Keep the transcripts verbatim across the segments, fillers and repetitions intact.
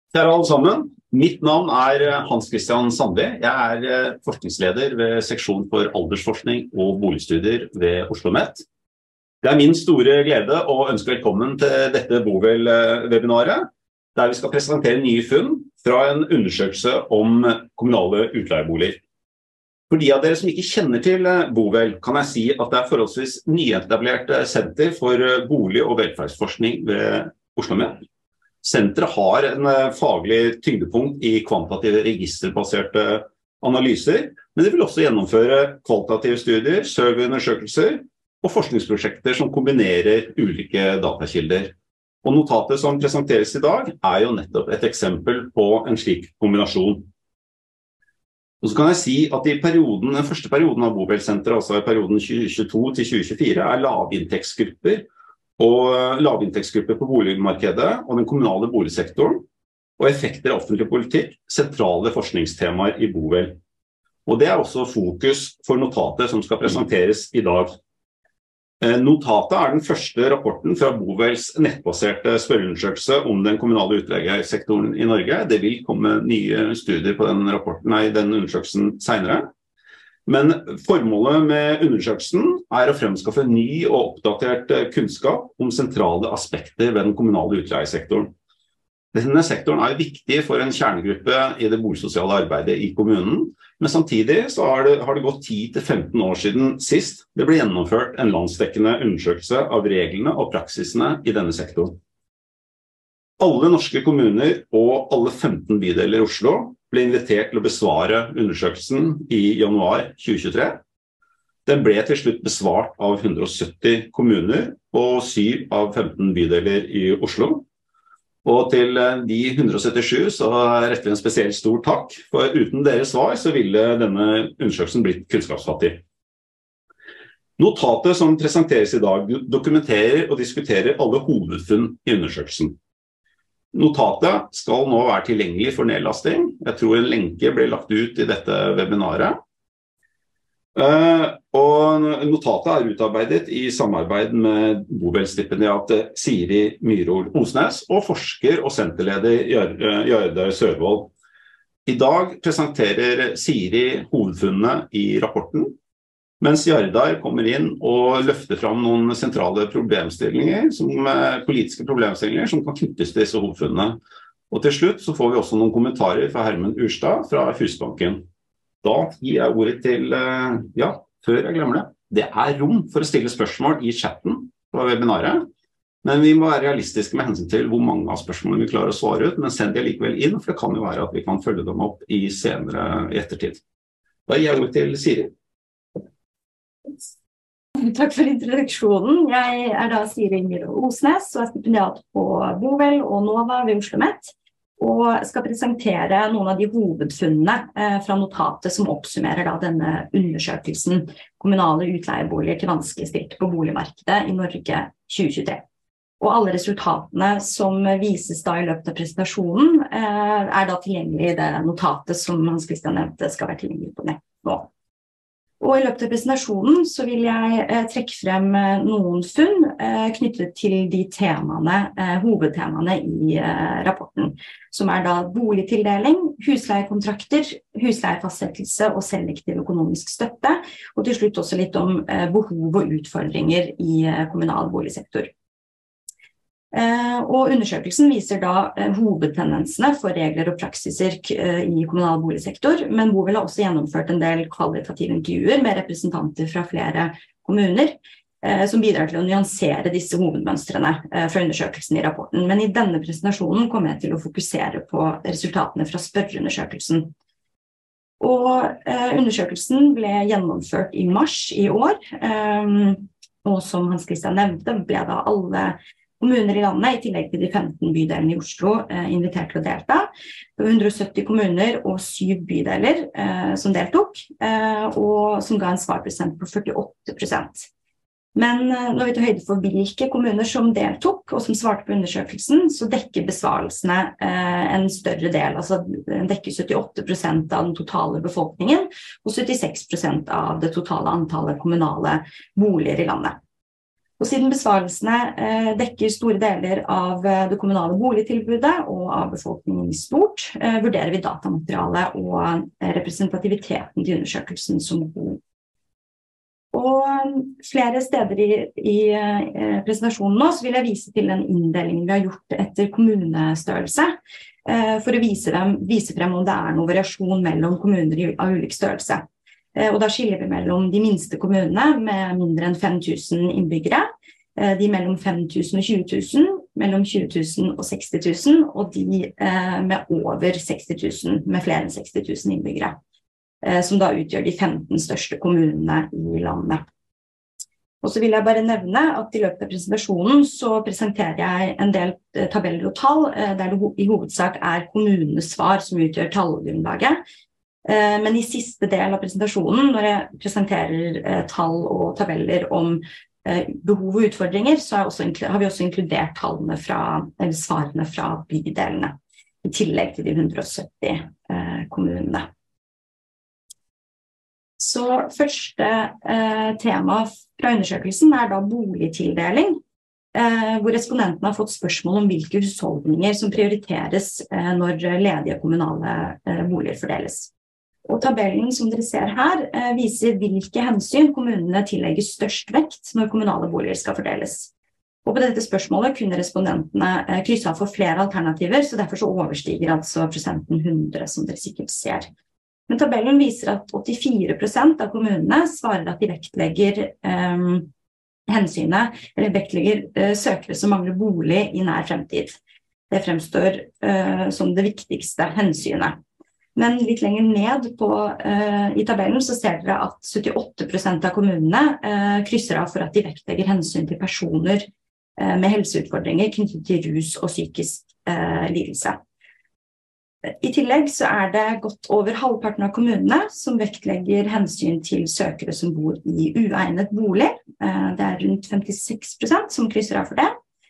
Kjære alle sammen, mitt navn er Hans Christian Sandli. Jeg er forskningsleder ved seksjon for aldersforskning og boligstudier ved OsloMet. Det er min store glede å ønske velkommen til dette Bovel-webinaret, der vi skal presentere nye funn fra en undersøkelse om kommunale utleieboliger. For de av dere som ikke kjenner til Bovel, kan jeg si at det er forholdsvis nyetablert senter for bolig- og velferdsforskning ved OsloMet. Senteret har en faglig tyngdepunkt i kvantitative registerbaserte analyser, men det vil også gjennomføre kvalitative studier, surveyundersøkelser og forskningsprosjekter som kombinerer ulike datakilder. Og notatet som presenteres i dag er jo nettopp et eksempel på en slik kombinasjon. Og så kan jeg si at i perioden, den første perioden av Bovel-senteret, altså i perioden tjue tjueto til tjue tjuefire, er lavinntektsgrupper og lavinntektsgrupper på boligmarkedet og den kommunale boligsektoren og effekter av offentlig politikk sentrale forskningstemaer i Bovel. Og det er også fokus for notatet som skal presenteres i dag. Notatet er den første rapporten fra Bovels nettbaserte spørreundersøkelse om den kommunale utleiesektoren i Norge. Det vil komme nye studier på den rapporten, nei, den undersøkelsen senere. Men formålet med undersøkelsen er å fremskaffe ny og oppdatert kunnskap om sentrale aspekter ved den kommunale utleiesektoren. Denne sektoren er viktig for en kjernegruppe i det boligsosiale arbeidet i kommunen, men samtidig så har det, har det gått ti til femten år siden sist det ble gjennomført en landsdekkende undersøkelse av reglene og praksisene i denne sektoren. Alle norske kommuner og alle femten bydeler i Oslo ble invitert til å besvare undersøkelsen i januar tjue tjuetre. Den ble til slutt besvart av hundre og sytti kommuner og syv av femten bydeler i Oslo. Og til de hundre og syttisju så retter vi en spesielt stor takk, for uten deres svar så ville denne undersøkelsen blitt kunnskapsfattig. Notatet som presenteres i dag dokumenterer og diskuterer alle hovedfunn i undersøkelsen. Notatet skal nå være tilgjengelig for nedlasting. Jeg tror en lenke ble lagt ut i dette webinaret. Og notatet er utarbeidet i samarbeid med Bovel-stipendiat Siri Myrhol Osnes og forsker og senterleder Jardar Sørvold. I dag presenterer Siri hovedfunnene i rapporten, mens Jardar kommer inn og løfter fram noen sentrale problemstillinger, som, politiske problemstillinger som kan knyttes til disse hovedfunnene. Og til slutt så får vi også noen kommentarer fra Herman Urstad fra Husbanken. Da gir jeg ordet til, ja, før jeg glemmer det. Det er rom for å stille spørsmål i chatten på webinaret, men vi må være realistiske med hensyn til hvor mange av spørsmålene vi klarer å svare ut, men send de likevel inn, for det kan jo være at vi kan følge dem opp i senere i ettertid. Da gir jeg ordet til Siri. Takk for introduksjonen. Jeg er da Siri Myrhol Osnes og er stipendiat på Bovel og Nova ved OsloMet, og skal presentere noen av de hovedfunnene fra notatet som oppsummerer da denne undersøkelsen kommunale utleieboliger til vanskeligstilte på boligmarkedet i Norge tjue tjuetre. Og alle resultatene som vises da i løpet av presentasjonen er da tilgjengelig i det notatet som Hans Christian nevnte skal være tilgjengelig på nett nå. Og i løpet av presentasjonen så vil jeg eh, trekke frem eh, noen funn eh, knyttet til de temaene, eh, hovedtemaene i eh, rapporten, som er da boligtildeling, husleiekontrakter, husleiefastsettelse og selektiv økonomisk støtte, og til slutt også litt om eh, behov og utfordringer i eh, kommunal boligsektor. Og undersøkelsen viser da hovedtendensene for regler og praksiser i kommunal boligsektor, men Bovel har også gjennomført en del kvalitative intervjuer med representanter fra flere kommuner, som bidrar til å nyansere disse hovedmønstrene fra undersøkelsen i rapporten. Men i denne presentasjonen kommer jeg til å fokusere på resultatene fra spørreundersøkelsen. Og undersøkelsen ble gjennomført i mars i år, og som Hans Christian nevnte, ble da alle kommuner i landet, i tillegg til de femten bydelene i Oslo, eh, invitert til å delta. Det var hundre og sytti kommuner og syv bydeler eh, som deltok, eh, og som ga en svarprosent på førtiåtte prosent. Men eh, når vi tar høyde for hvilke kommuner som deltok og som svarte på undersøkelsen, så dekker besvarelsene eh, en større del, altså den dekker syttiåtte prosent av den totale befolkningen og syttiseks prosent av det totale antallet kommunale boliger i landet. Og siden besvarelsene eh, dekker store deler av eh, det kommunale boligtilbudet og av befolkningen i stort, eh, vurderer vi datamaterialet og eh, representativiteten til undersøkelsen som god. Og flere steder i, i eh, presentasjonen nå så vil jeg vise til den inndelingen vi har gjort etter kommunestørrelse, eh, for å vise, dem, vise frem om det er noen variasjon mellom kommuner i, av ulik størrelse. Og da skiller vi mellom de minste kommunene med mindre enn fem tusen innbyggere, de mellom fem tusen og tjue tusen, mellom tjue tusen og seksti tusen, og de med over seksti tusen, med flere enn seksti tusen innbyggere, som da utgjør de femten største kommunene i landet. Og så vil jeg bare nevne at i løpet av presentasjonen så presenterer jeg en del tabeller og tall, der det i hovedsak er kommunenes svar som utgjør tallgrunnlaget. Men i siste del av presentasjonen, når jeg presenterer eh, tall og tabeller om eh, behov og utfordringer, så er også, har vi også inkludert tallene fra, eller svarene fra bydelene, i tillegg til de hundre og sytti eh, kommunene. Så første eh, tema fra undersøkelsen er da boligtildeling, eh, hvor respondentene har fått spørsmål om hvilke husholdninger som prioriteres eh, når ledige kommunale eh, boliger fordeles. Og tabellen som dere ser her eh, viser hvilke hensyn kommunene tillegger størst vekt når kommunale boliger skal fordeles. Og på dette spørsmålet kunne respondentene eh, krysse av for flere alternativer, så derfor så overstiger altså prosenten hundre, som dere sikkert ser. Men tabellen viser at åttifire prosent av kommunene svarer at de vektlegger eh, hensynet, eller vektlegger eh, søkere som mangler bolig i nær fremtid. Det fremstår eh, som det viktigste hensynet. Men litt lenger ned på, uh, i tabellen så ser dere at syttiåtte prosent av kommunene uh, krysser av for at de vektlegger hensyn til personer uh, med helseutfordringer knyttet til rus og psykisk uh, lidelse. I tillegg så er det godt over halvparten av kommunene som vektlegger hensyn til søkere som bor i uegnet bolig. Uh, det er rundt femtiseks prosent som krysser av for det.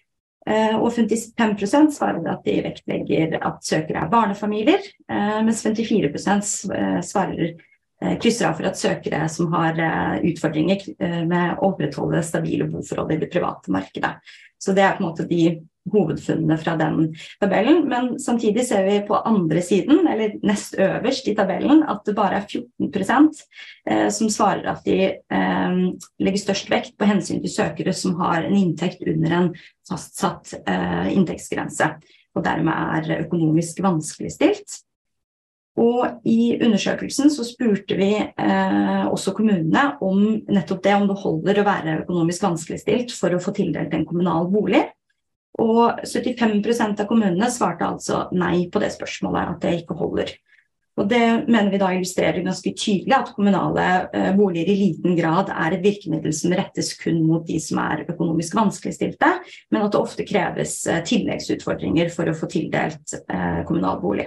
Og femtifem prosent svarer at de vektlegger at søkere er barnefamilier, mens femtifire prosent svarer krysser av for at søkere som har utfordringer med å opprettholde stabile boforhold i det private markedet. Så det er på en måte de hovedfunnene fra den tabellen, men samtidig ser vi på andre siden, eller nest øverst i tabellen, at det bare er fjorten prosent som svarer at de legger størst vekt på hensyn til søkere som har en inntekt under en fastsatt inntektsgrense, og dermed er økonomisk vanskelig stilt. Og i undersøkelsen så spurte vi eh, også kommunene om nettopp det, om det holder å være økonomisk vanskelig stilt for å få tildelt en kommunal bolig. Og syttifem prosent av kommunene svarte altså nei på det spørsmålet, at det ikke holder. Og det mener vi da illustrerer ganske tydelig at kommunale eh, boliger i liten grad er et virkemiddel som rettes kun mot de som er økonomisk vanskeligstilte, men at det ofte kreves eh, tilleggsutfordringer for å få tildelt eh, kommunal bolig.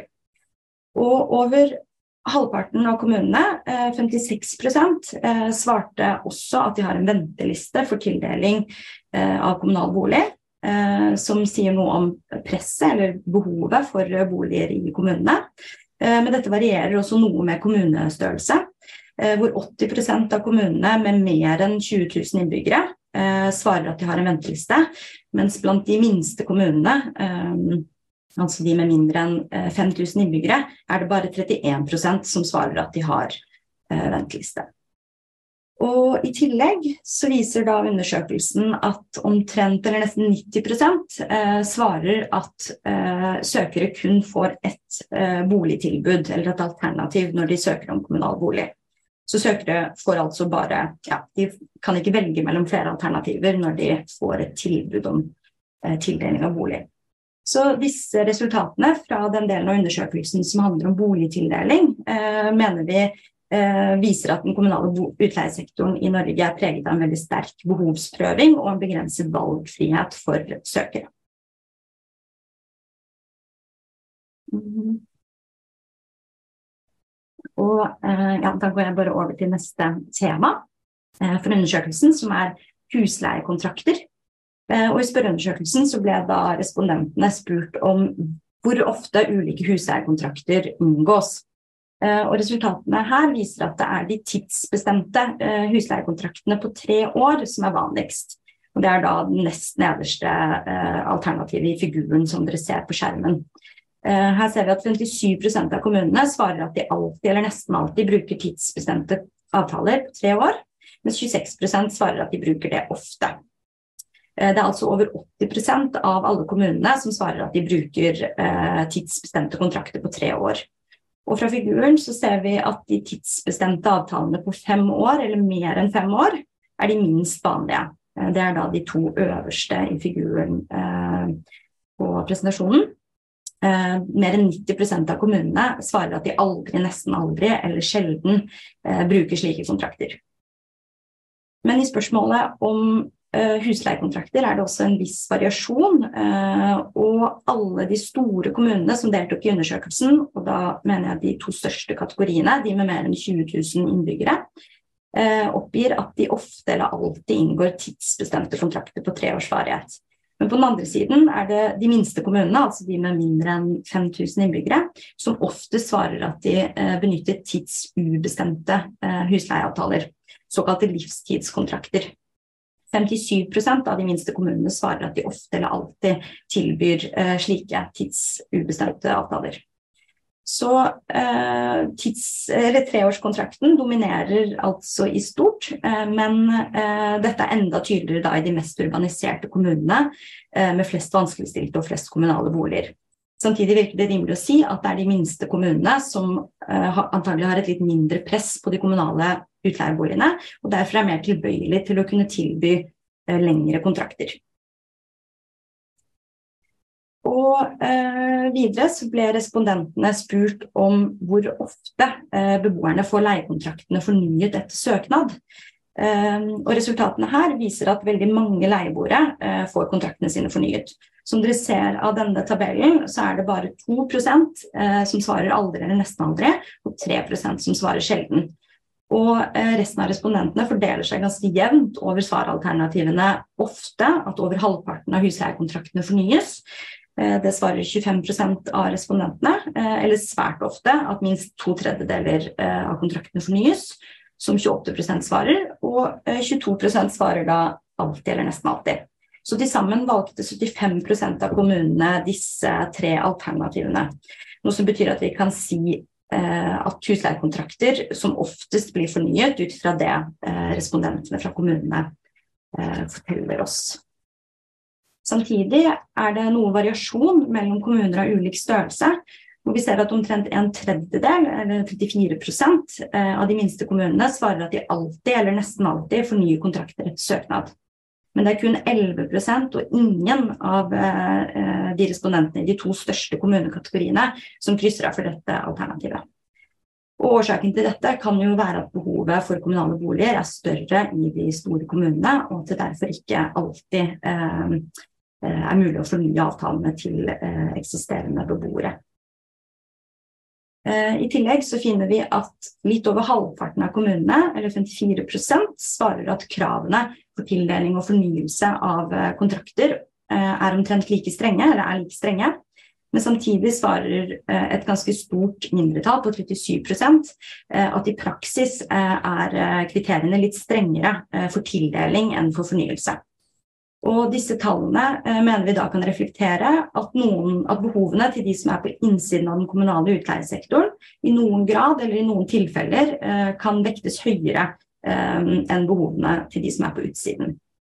Og over halvparten av kommunene, femtiseks prosent, svarte også at de har en venteliste for tildeling av kommunal bolig, som sier noe om presset eller behovet for boliger i kommunene. Men dette varierer også noe med kommunestørrelse, hvor åtti prosent av kommunene med mer enn tjue tusen innbyggere svarer at de har en venteliste, mens blant de minste kommunene, altså de med mindre enn fem tusen innbyggere, er det bare trettien prosent som svarer at de har eh, venteliste. Og i tillegg så viser da undersøkelsen at omtrent eller nesten nitti prosent eh, svarer at eh, søkere kun får et eh, boligtilbud eller et alternativ når de søker om kommunal bolig. Så søkere får altså bare, ja, de kan ikke velge mellom flere alternativer når de får et tilbud om eh, tildeling av bolig. Så disse resultatene fra den delen av undersøkelsen som handler om boligtildeling, eh, mener vi eh, viser at den kommunale utleiesektoren i Norge er preget av en veldig sterk behovsprøving og en begrenset valgfrihet for søkere. Mm. Og eh, ja, da går jeg bare over til neste tema eh, for undersøkelsen, som er husleiekontrakter. Og i spørreundersøkelsen så ble da respondentene spurt om hvor ofte ulike husleiekontrakter inngås. Og resultatene her viser at det er de tidsbestemte husleiekontraktene på tre år som er vanligst. Og det er da den nest nederste eh, alternativet i figuren som dere ser på skjermen. Eh, her ser vi at femtisju prosent av kommunene svarer at de alltid eller nesten alltid bruker tidsbestemte avtaler på tre år, mens tjueseks prosent svarer at de bruker det ofte. Eh, det er altså over åtti prosent av alle kommunene som svarer at de bruker eh, tidsbestemte kontrakter på tre år. Og fra figuren så ser vi at de tidsbestemte avtalene på fem år, eller mer enn fem år, er de minst vanlige. Det er da de to øverste i figuren eh, på presentasjonen. Eh, mer enn nitti prosent av kommunene svarer at de aldri, nesten aldri, eller sjelden eh, bruker slike kontrakter. Men i spørsmålet om eh, husleiekontrakter er det også en viss variasjon, eh, og alle de store kommunene som deltok i undersøkelsen, og da mener jeg de to største kategoriene, de med mer enn tjue tusen innbyggere, eh, oppgir at de ofte eller alltid inngår tidsbestemte kontrakter på tre års varighet. Men på den andre siden er det de minste kommunene, altså de med mindre enn fem tusen innbyggere, som ofte svarer at de eh, benytter tidsubestemte eh, husleieavtaler, såkalte livstidskontrakter. femtisju prosent av de minste kommunene svarer at de ofte eller alltid tilbyr eh, slike tidsubestemte avtaler. Så eh, tids, eller treårskontrakten dominerer altså i stort, eh, men eh, dette er enda tydeligere da i de mest urbaniserte kommunene eh, med flest vanskeligstilte og flest kommunale boliger. Samtidig virker det rimelig å si at det er de minste kommunene som eh, antagelig har et litt mindre press på de kommunale utleieboligene, og derfor er mer tilbøyelig til å kunne tilby eh, lengre kontrakter. Og eh, videre så ble respondentene spurt om hvor ofte eh, beboerne får leiekontraktene fornyet etter søknad. Eh, og resultatene her viser at veldig mange leieboere eh, får kontraktene sine fornyet. Som dere ser av denne tabellen, så er det bare to prosent eh, som svarer aldri eller nesten aldri, og tre prosent som svarer sjelden. Og eh, resten av respondentene fordeler seg ganske jevnt over svaralternativene ofte, at over halvparten av husleiekontraktene fornyes. Eh, det svarer tjuefem prosent av respondentene, eh, eller svært ofte at minst to tredjedeler eh, av kontraktene fornyes, som tjueåtte prosent svarer, og eh, tjueto prosent svarer da alltid eller nesten alltid. Så til sammen valgte syttifem prosent av kommunene disse tre alternativene, noe som betyr at vi kan si eh, at husleiekontrakter som oftest blir fornyet ut fra det eh, respondentene fra kommunene eh, forteller oss. Samtidig er det noe variasjon mellom kommuner av ulik størrelse, hvor vi ser at omtrent en tredjedel, eller trettifire prosent eh, av de minste kommunene svarer at de alltid eller nesten alltid fornyer kontrakter etter søknad. Men det er kun elleve prosent og ingen av eh, de respondentene i de to største kommunekategoriene som krysser av for dette alternativet. Og årsaken til dette kan jo være at behovet for kommunale boliger er større i de store kommunene, og at det derfor ikke alltid eh, er mulig å fornye avtalene til eh, eksisterende beboere. I tillegg så finner vi at litt over halvparten av kommunene, eller femtifire prosent, svarer at kravene for tildeling og fornyelse av kontrakter er omtrent like strenge, eller er like strenge. Men samtidig svarer et ganske stort mindretall på trettisju prosent at i praksis er kriteriene litt strengere for tildeling enn for fornyelse. Og disse tallene eh, mener vi da kan reflektere at, noen, at behovene til de som er på innsiden av den kommunale utleiesektoren i noen grad eller i noen tilfeller eh, kan vektes høyere eh, enn behovene til de som er på utsiden.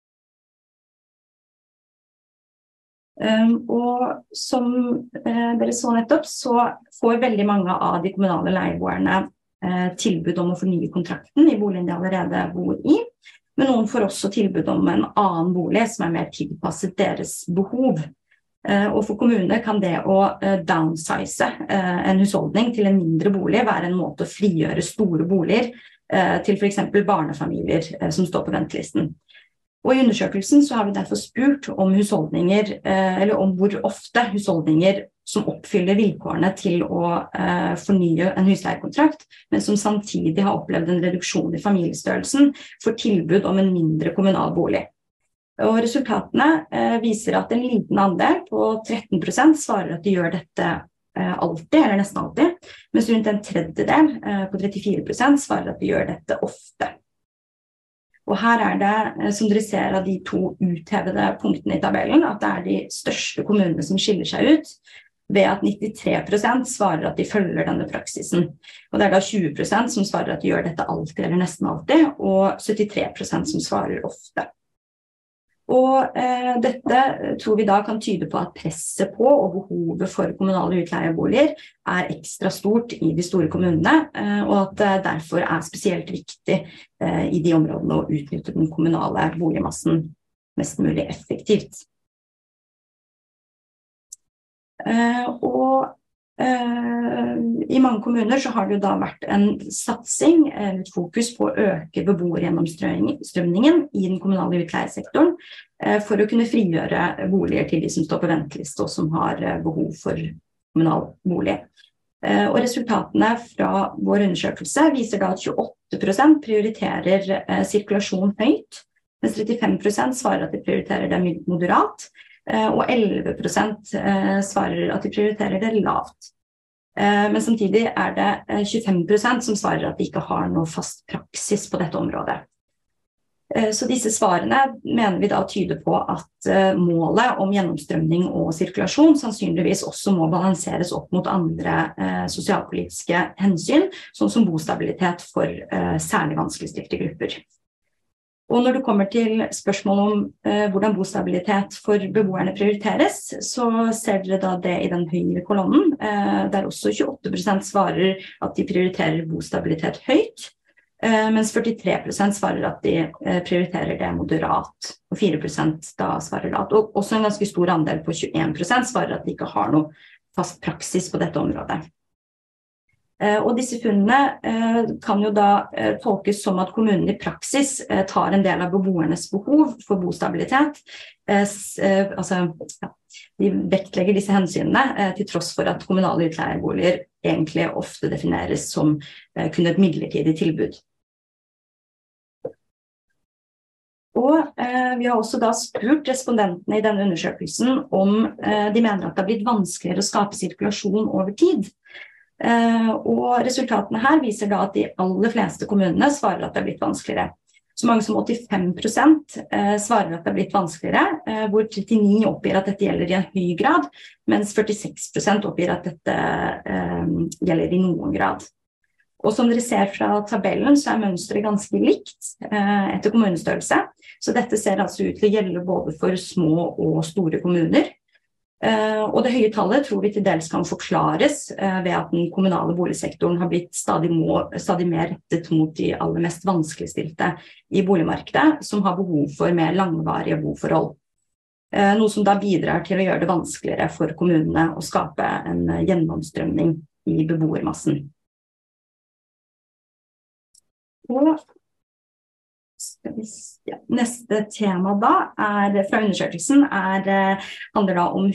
Um, og som eh, dere så nettopp, så får veldig mange av de kommunale leieboerne eh, tilbud om å fornye kontrakten i boligen de allerede bor i. Men noen får også tilbud om en annen bolig som er mer tilpasset deres behov. Og for kommunene kan det å downsize en husholdning til en mindre bolig være en måte å frigjøre store boliger til for eksempel barnefamilier som står på ventelisten. Og i undersøkelsen så har vi derfor spurt om husholdninger, eller om hvor ofte husholdninger som oppfyller vilkårene til å eh, fornye en husleiekontrakt, men som samtidig har opplevd en reduksjon i familiestørrelsen, får tilbud om en mindre kommunal bolig. Og resultatene eh, viser at en liten andel på tretten prosent svarer at de gjør dette eh, alltid, eller nesten alltid, mens rundt en tredjedel eh, på trettifire prosent svarer at de gjør dette ofte. Og her er det, som dere ser av de to uthevede punktene i tabellen, at det er de største kommunene som skiller seg ut, ved at nittitre prosent svarer at de følger denne praksisen. Og det er da tjue prosent som svarer at de gjør dette alltid eller nesten alltid, og syttitre prosent som svarer ofte. Og eh, dette tror vi da kan tyde på at presset på og behovet for kommunale utleieboliger er ekstra stort i de store kommunene, eh, og at det derfor er spesielt viktig eh, i de områdene å utnytte den kommunale boligmassen mest mulig effektivt. Eh, og eh, i mange kommuner så har det jo da vært en satsing, et fokus på å øke beboergjennomstrømningen i den kommunale utleiesektoren eh, for å kunne frigjøre boliger til de som står på venteliste og som har eh, behov for kommunal bolig. Eh, og resultatene fra vår undersøkelse viser da at tjueåtte prosent prioriterer eh, sirkulasjon høyt, mens trettifem prosent svarer at de prioriterer det moderat, og elleve prosent svarer at de prioriterer det lavt. Men samtidig er det tjuefem prosent som svarer at de ikke har noe fast praksis på dette området. Så disse svarene mener vi da tyder på at målet om gjennomstrømning og sirkulasjon sannsynligvis også må balanseres opp mot andre sosialpolitiske hensyn, sånn som bostabilitet for særlig vanskeligstilte grupper. Og når det kommer til spørsmål om eh, hvordan bostabilitet for beboerne prioriteres, så ser dere da det i den høyre kolonnen, eh, der også tjueåtte prosent svarer at de prioriterer bostabilitet høyt, eh, mens førtitre prosent svarer at de eh, prioriterer det moderat, og fire prosent da svarer lavt. Og også en ganske stor andel på tjueen prosent svarer at de ikke har noe fast praksis på dette området. Og disse funnene kan jo da tolkes som at kommunen i praksis tar en del av beboernes behov for bostabilitet. Altså, ja, de vektlegger disse hensynene til tross for at kommunale utleieboliger egentlig ofte defineres som kun et midlertidig tilbud. Og eh, vi har også da spurt respondentene i denne undersøkelsen om eh, de mener at det har blitt vanskeligere å skape sirkulasjon over tid. Uh, og resultatene her viser da at de aller fleste kommunene svarer at det har blitt vanskeligere. Så mange som åttifem prosent uh, svarer at det har blitt vanskeligere, uh, hvor trettini oppgir at dette gjelder i en høy grad, mens førtiseks prosent oppgir at dette uh, gjelder i noen grad. Og som dere ser fra tabellen så er mønstret ganske likt uh, etter kommunestørrelse, så dette ser altså ut til å gjelde både for små og store kommuner. Uh, og det høye tallet tror vi til dels kan forklares uh, ved at den kommunale boligsektoren har blitt stadig, må, stadig mer rettet mot de aller mest vanskeligstilte i boligmarkedet, som har behov for mer langvarige boforhold. Uh, noe som da bidrar til å gjøre det vanskeligere for kommunene å skape en uh, gjennomstrømning i beboermassen. Og Ja, neste tema da er, fra undersøkelsen er, handler da om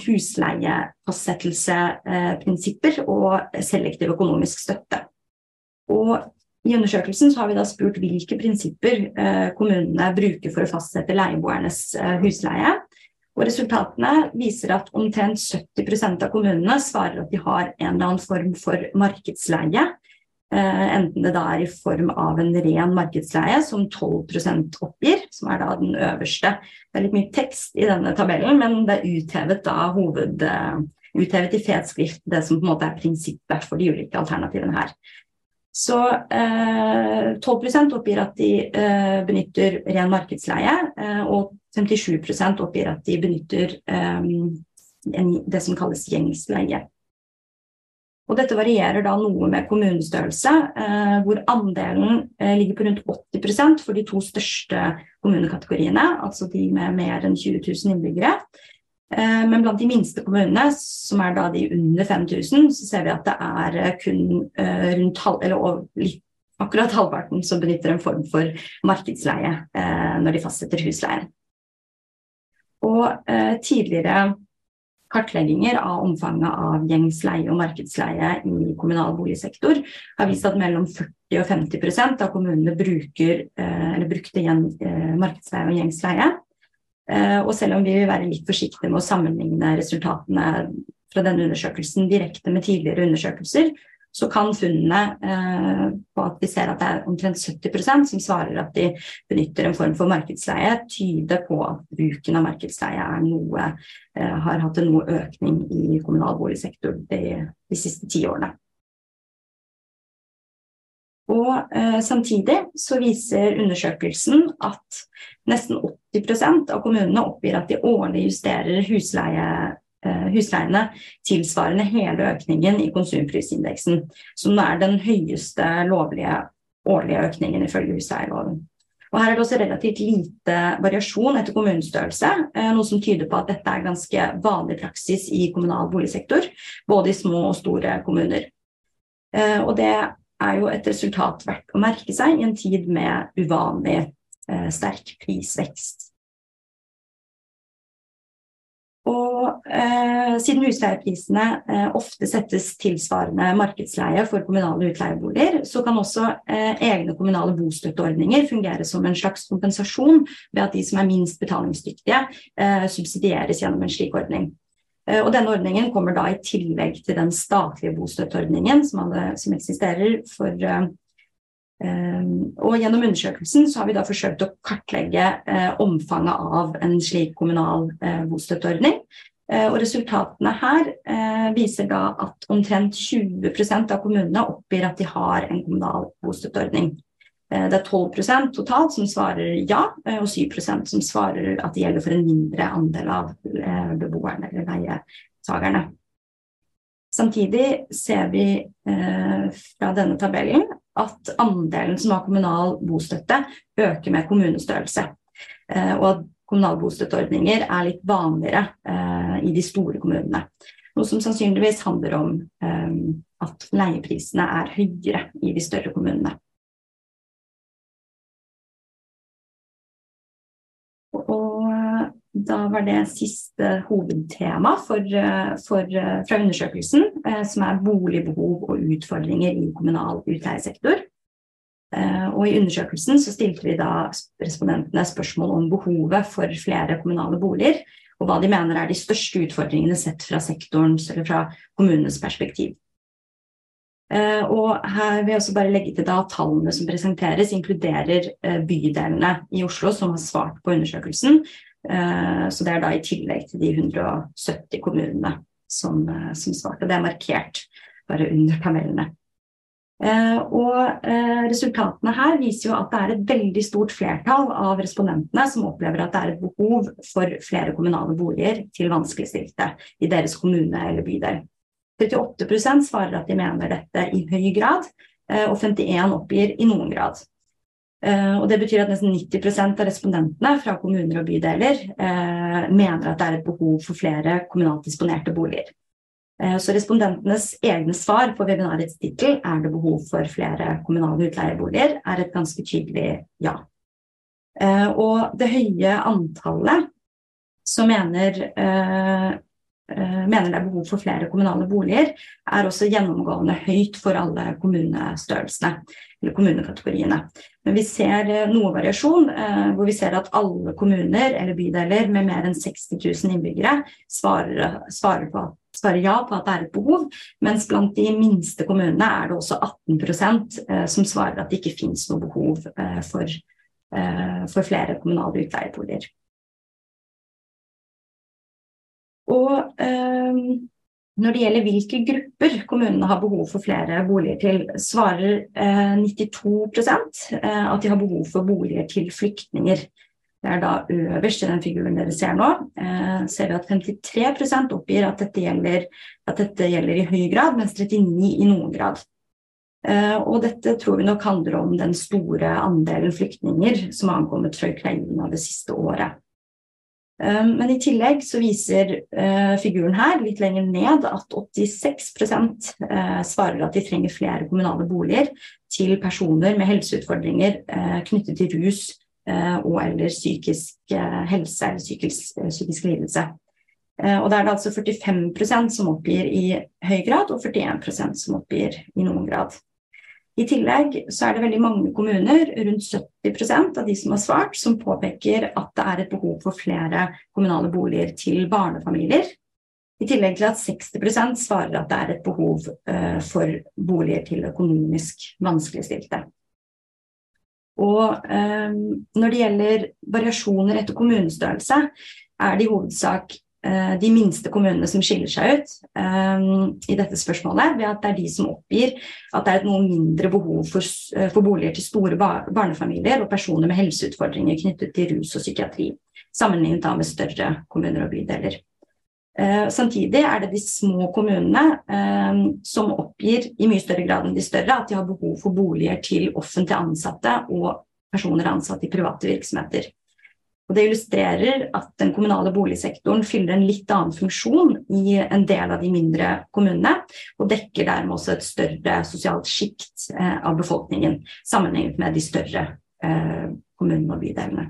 husleiefastsettelsesprinsipper og selektiv økonomisk støtte. Og i undersøkelsen så har vi da spurt hvilke prinsipper kommunene bruker for å fastsette leieboernes husleie. Og resultatene viser at omtrent sytti prosent av kommunene svarer at de har en eller annen form for markedsleie, enten det da er i form av en ren markedsleie som tolv prosent oppgir, som er da den øverste. Det er litt mye tekst i denne tabellen, men det er uthevet da hoved, uthevet i fetskrift, det som på en måte er prinsippet for de ulike alternativene her. Så eh, tolv prosent oppgir at de eh, benytter ren markedsleie, eh, og femtisju prosent oppgir at de benytter eh, en, det som kalles gjengsleie. Og dette varierer da noe med kommunestørrelse, eh, hvor andelen eh, ligger på rundt åtti prosent for de to største kommunekategoriene, altså de med mer enn tjue tusen innbyggere. Eh, men blant de minste kommunene, som er da de under fem tusen, så ser vi at det er kun eh, rundt halv, eller over, litt, akkurat halvparten som benytter en form for markedsleie eh, når de fastsetter husleien. Og eh, tidligere kartlegginger av omfanget av gjengsleie og markedsleie i kommunal boligsektor har vist at mellom førti og femti prosent av kommunene bruker, eller brukte igjen markedsleie og gjengsleie. Og selv om vi vil være litt forsiktige med å sammenligne resultatene fra denne undersøkelsen direkte med tidligere undersøkelser, så kan funnene eh, på at vi ser at det er omtrent sytti prosent som svarer at de benytter en form for markedsleie, tyder på at bruken av markedsleie er noe, eh, har hatt en noe økning i kommunal boligsektor de, de siste ti årene. Og eh, samtidig så viser undersøkelsen at nesten åtti prosent av kommunene oppgir at de årlig justerer husleie, eh, husleiene tilsvarende hele økningen i konsumprisindeksen, som er den høyeste lovlige årlige økningen ifølge husleieloven. Og her er det også relativt lite variasjon etter kommunestørrelse, eh, noe som tyder på at dette er ganske vanlig praksis i kommunal boligsektor, både i små og store kommuner. Eh, og det er jo et resultat verdt å merke seg i en tid med uvanlig eh, sterk prisvekst. Og eh, siden husleieprisene eh, ofte settes tilsvarende markedsleie for kommunale utleieboliger, så kan også eh, egne kommunale bostøtteordninger fungere som en slags kompensasjon ved at de som er minst betalingsdyktige eh, subsidieres gjennom en slik ordning. Og denne ordningen kommer da i tillegg til den statlige bostøtteordningen som, alle, som eksisterer for, uh, og gjennom undersøkelsen så har vi da forsøkt å kartlegge uh, omfanget av en slik kommunal uh, bostøtteordning. Uh, og resultatene her uh, viser da at omtrent tjue prosent av kommunene oppgir at de har en kommunal bostøtteordning. Det er tolv prosent totalt som svarer ja, og syv prosent som svarer at det gjelder for en mindre andel av beboerne eller leietagerne. Samtidig ser vi eh, fra denne tabellen at andelen som har kommunal bostøtte øker med kommunestørrelse, eh, og at kommunale bostøtteordninger er litt vanligere eh, i de store kommunene. Noe som sannsynligvis handler om eh, at leieprisene er høyere i de større kommunene. Og da var det siste hovedtema for, for, fra undersøkelsen, som er boligbehov og utfordringer i kommunal utleiesektor. Og i undersøkelsen så stilte vi da respondentene spørsmål om behovet for flere kommunale boliger, og hva de mener er de største utfordringene sett fra sektorens eller fra kommunens perspektiv. Uh, og her vil jeg også bare legge til da at tallene som presenteres inkluderer uh, bydelene i Oslo som har svart på undersøkelsen, uh, så det er da i tillegg til de hundre og sytti kommunene som, uh, som svarte. Det er markert bare under tabellene. Uh, og uh, resultatene her viser jo at det er et veldig stort flertall av respondentene som opplever at det er et behov for flere kommunale boliger til vanskeligstilte i deres kommune eller bydel. trettiåtte prosent svarer at de mener dette i høy grad, og femtien oppgir i noen grad. Og det betyr at nesten nitti prosent av respondentene fra kommuner og bydeler mener at det er et behov for flere kommunalt disponerte boliger. Så respondentenes egne svar på webinarets titel, er det behov for flere kommunale utleieboliger, er et ganske tydelig ja. Og det høye antallet som mener mener det er behov for flere kommunale boliger, er også gjennomgående høyt for alle kommunestørrelsene, eller kommunekategoriene. Men vi ser noe variasjon, hvor vi ser at alle kommuner eller bydeler med mer enn seksti tusen innbyggere svarer, svarer, på, svarer ja på at det er et behov, mens blant de minste kommunene er det også atten prosent som svarer at det ikke finnes noe behov for, for flere kommunale utleieboliger. Og eh, når det gjelder hvilke grupper kommunene har behov for flere boliger til, svarer eh, nittito prosent eh, at de har behov for boliger til flyktninger. Det er da øverst i den figuren dere ser nå. Eh, ser vi at femtitre prosent oppgir at dette gjelder, at dette gjelder i høy grad, mens trettini i noen grad. Eh, og dette tror vi nok handler om den store andelen flyktninger som har ankommet fra Ukraina det siste året. Men i tillegg så viser uh, figuren her litt lenger ned at åttiseks prosent uh, svarer at de trenger flere kommunale boliger til personer med helseutfordringer uh, knyttet til rus uh, og eller psykisk uh, helse eller psykisk, uh, psykisk lidelse. Uh, og da er det altså førtifem prosent som oppgir i høy grad og førtien prosent som oppgir i noen grad. I tillegg så er det veldig mange kommuner, rundt sytti prosent av de som har svart, som påpeker at det er et behov for flere kommunale boliger til barnefamilier. I tillegg til at seksti prosent svarer at det er et behov for boliger til økonomisk vanskeligstilte. Og når det gjelder variasjoner etter kommunestørrelse, er det i hovedsak de minste kommunene som skiller seg ut i dette spørsmålet, ved at det er de som oppgir at det er et noe mindre behov for, for boliger til store barnefamilier og personer med helseutfordringer knyttet til rus og psykiatri, sammenlignet da med større kommuner og bydeler. Samtidig er det de små kommunene som oppgir i mye større grad enn de større at de har behov for boliger til offentlig ansatte og personer ansatt i private virksomheter. Og det illustrerer at den kommunale boligsektoren fyller en litt annen funksjon i en del av de mindre kommunene, og dekker dermed også et større sosialt skikt av befolkningen, sammenlignet med de større kommunene og bydelene.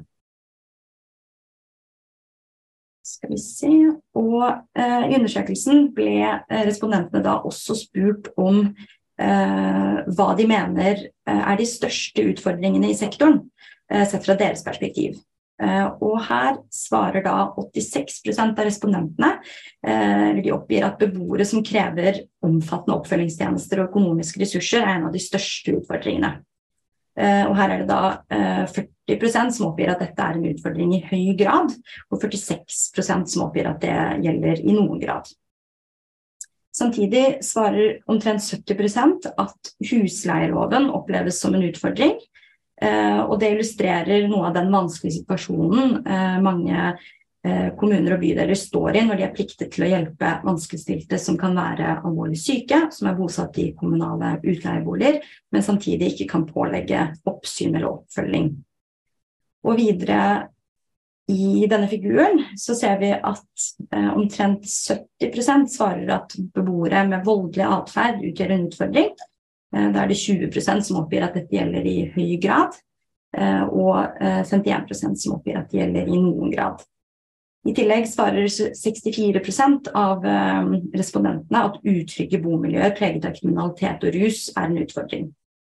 Skal vi se, og eh, i undersøkelsen ble eh, respondentene da også spurt om eh, hva de mener eh, er de største utfordringene i sektoren, eh, sett fra deres perspektiv. Eh, og her svarer da åttiseks prosent av respondentene, eh, de oppgir at beboere som krever omfattende oppfølgingstjenester og økonomiske ressurser er en av de største utfordringene. Uh, og her er det da uh, førti prosent som oppgir at dette er en utfordring i høy grad, og førtiseks prosent som oppgir at det gjelder i noen grad. Samtidig svarer omtrent sytti prosent at husleieloven oppleves som en utfordring, uh, og det illustrerer noe av den vanskelige situasjonen uh, mange kommuner og bydeler står i når de er pliktet til å hjelpe vanskeligstilte som kan være alvorlig syke, som er bosatt i kommunale utleieboliger, men samtidig ikke kan pålegge oppsyn eller oppfølging. Og videre i denne figuren så ser vi at eh, omtrent sytti prosent svarer at beboere med voldelig atferd utgjør en utfordring. Eh, da er det tjue prosent som oppgir at dette gjelder i høy grad, eh, og eh, femtien prosent som oppgir at det gjelder i noen grad. I tillegg svarer sekstifire prosent av respondentene at utrygge bomiljøer preget av kriminalitet og rus er en utfordring.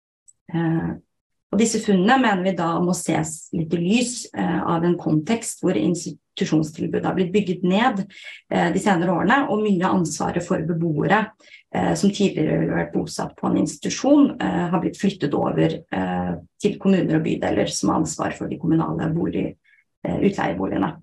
Og disse funnene mener vi da må ses litt i lys av en kontekst hvor institusjonstilbudet har blitt bygget ned de senere årene, og mye ansvaret for beboere som tidligere har vært bosatt på en institusjon har blitt flyttet over til kommuner og bydeler som har ansvar for de kommunale bolig, utleieboligene.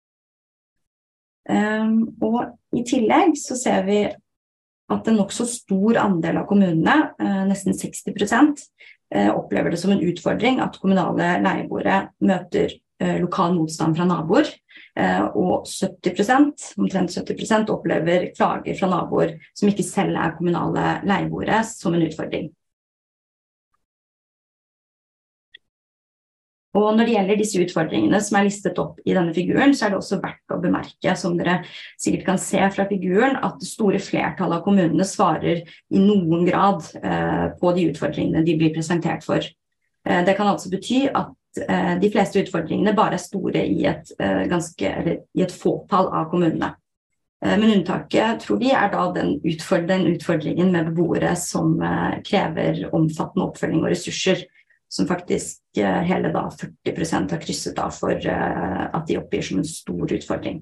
Um, og i tillegg så ser vi at en nok så stor andel av kommunene, uh, nesten seksti prosent, uh, opplever det som en utfordring at kommunale leieboere møter uh, lokal motstand fra naboer, uh, og sytti prosent, omtrent sytti prosent opplever klager fra naboer som ikke selv er kommunale leieboere som en utfordring. Og når det gjelder disse utfordringene som er listet opp i denne figuren, så er det også verdt å bemerke, som dere sikkert kan se fra figuren, at det store flertallet av kommunene svarer i noen grad eh, på de utfordringene de blir presentert for. Eh, det kan altså bety at eh, de fleste utfordringene bare er store i et, eh, ganske, eller, i et fåtall av kommunene. Eh, men unntaket, tror vi, er da den, utford- den utfordringen med beboere som eh, krever omfattende oppfølging og ressurser, som faktisk hele da førti prosent har krysset av for uh, at de oppgir som en stor utfordring.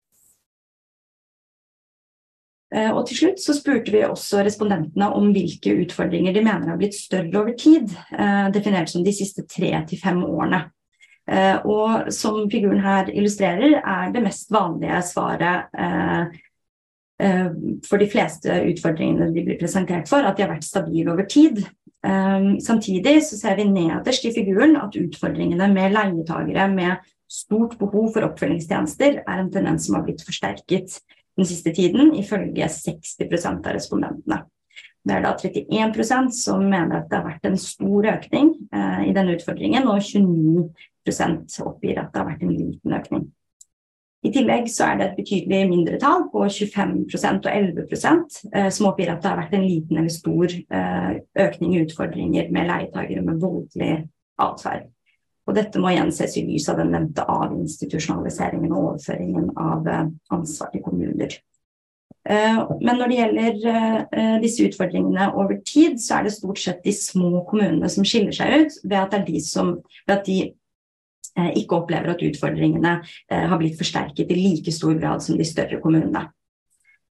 Uh, og til slutt så spurte vi også respondentene om hvilke utfordringer de mener har blitt større over tid, uh, definert som de siste tre til fem årene. Uh, og som figuren her illustrerer, er det mest vanlige svaret uh, uh, for de fleste utfordringene de blir presentert for, at de har vært stabile over tid. Um, samtidig så ser vi nederst i figuren at utfordringene med leietagere med stort behov for oppfølgingstjenester er en tendens som har blitt forsterket den siste tiden, ifølge seksti prosent av respondentene. Det er da trettien prosent som mener at det har vært en stor økning uh, i denne utfordringen, og tjueni prosent oppgir at det har vært en liten økning. I tillegg så er det et betydelig mindre tall på tjuefem prosent og elleve prosent eh, som oppgir at det har vært en liten eller stor eh, økning i utfordringer med leietagere med voldelig atferd. Og dette må igjen ses i lys av den nevnte avinstitusjonaliseringen og overføringen av eh, ansvar til kommuner. Eh, men når det gjelder eh, disse utfordringene over tid, så er det stort sett de små kommunene som skiller seg ut ved at det er de som, ved at de ikke opplever at utfordringene eh, har blitt forsterket i like stor grad som de større kommunene.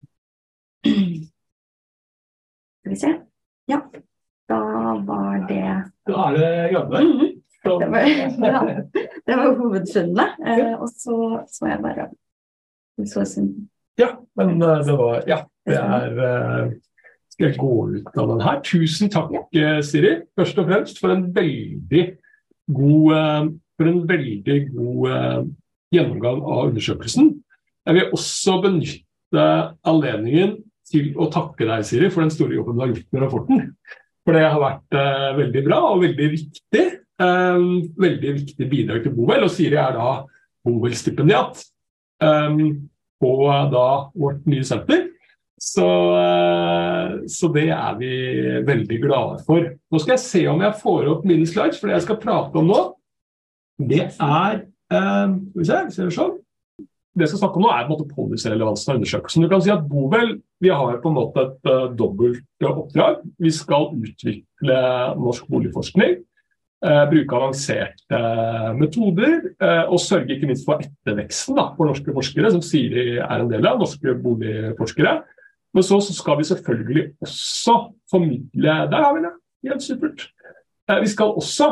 Skal vi se. Ja, da var det... Da er det jobber. Mm-hmm. Det var, ja, det var hovedfunnene. Eh, og så så jeg bare... Så synd. Ja, men det var... Ja, det er... Skal jeg gå ut av den her? Tusen takk, Siri, først og fremst, for en veldig god, for en veldig god gjennomgang av undersøkelsen. Jeg vil også benytte anledningen til å takke deg, Siri, for den store jobben du har gjort med rapporten. For det har vært uh, veldig bra og veldig viktig. Um, veldig viktig bidrag til Bovel, og Siri er da Bovel-stipendiat um, på da vårt nye senter. Så, uh, så det er vi veldig glade for. Nå skal jeg se om jeg får opp mine slides, for det jeg skal prate om nå, det er, um, skal vi se, ser vi sånn? Det jeg skal snakke om nå er på en måte policy-relevansen av undersøkelsen. Du kan si at Bovel, vi har på en måte et uh, dobbelt oppdrag. Vi skal utvikle norsk boligforskning, uh, bruke avanserte uh, metoder, uh, og sørge ikke minst for etterveksten da, for norske forskere, som Siri er en del av, norske boligforskere. Men så, så skal vi selvfølgelig også formidle, der har vi det, helt supert. Uh, vi skal også,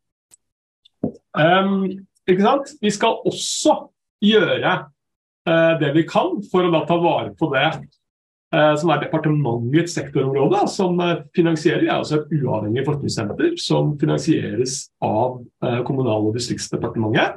um, ikke sant? Vi skal også gjøre det vi kan for å da ta vare på det som er departementets sektorområde, som finansierer, er altså et uavhengig forskningssenter som finansieres av Kommunal- og distriktsdepartementet.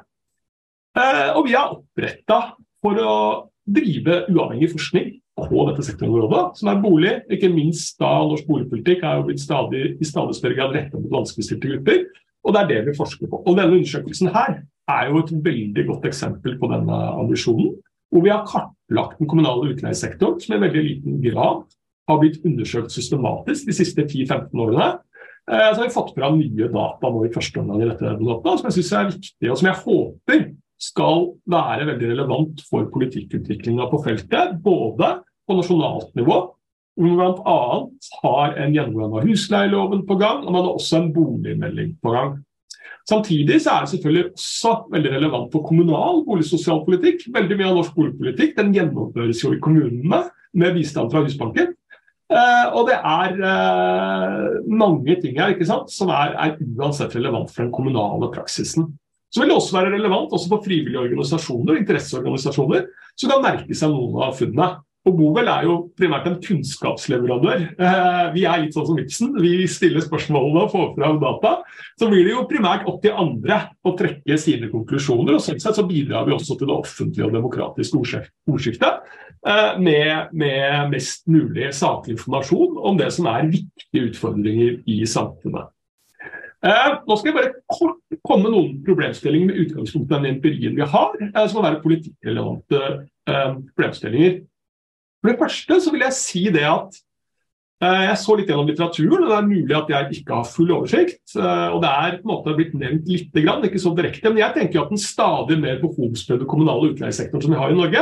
Og vi har opprettet for å drive uavhengig forskning på dette sektorområdet, som er bolig, ikke minst da norsk boligpolitikk er jo blitt stadig, i stadig større grad rettet mot vanskeligstilte grupper, og det er det vi forsker på. Og denne undersøkelsen her er jo et veldig godt eksempel på denne ambisjonen, hvor vi har kartlagt den kommunale utleiesektoren, som i veldig liten grad har blitt undersøkt systematisk de siste ti til femten årene. Så har vi fått fram nye data nå i første omgang i dette data, som jeg synes er viktig, og som jeg håper skal være veldig relevant for politikkutviklingen på feltet, både på nasjonalt nivå, hvor man blant annet har en gjennomgang av husleieloven på gang, og man har også en boligmelding på gang. Samtidig så er det selvfølgelig også veldig relevant for kommunal boligsosial politikk. Veldig mye av norsk boligpolitikk, den gjennomføres jo i kommunene med bistand fra Husbanken. Eh, og det er eh, mange ting her, ikke sant, som er, er uansett relevant for den kommunale praksisen. Så vil det også være relevant også for frivillige organisasjoner og interesseorganisasjoner, som kan merke seg noen av funnene. Og Bovel er jo primært en kunnskapsleverandør. Eh, vi er litt sånn som Ibsen. Vi stiller spørsmålene og får fram data. Så blir det jo primært opp til andre å trekke sine konklusjoner, og sånn sett så bidrar vi også til det offentlige og demokratiske ordskiftet eh, med, med mest mulig saklig informasjon om det som er viktige utfordringer i samfunnet. Eh, nå skal jeg bare kort komme med noen problemstillinger med utgangspunkt i den empirien vi har, eh, som må være politikkrelevante eh, problemstillinger. For det første så vil jeg si det at eh, jeg så litt gjennom litteraturen, og det er mulig at jeg ikke har full oversikt, eh, og det er på en måte blitt nevnt litt grann, ikke så direkte, men jeg tenker at den stadig mer behovsprøvde kommunale utleiesektoren som vi har i Norge,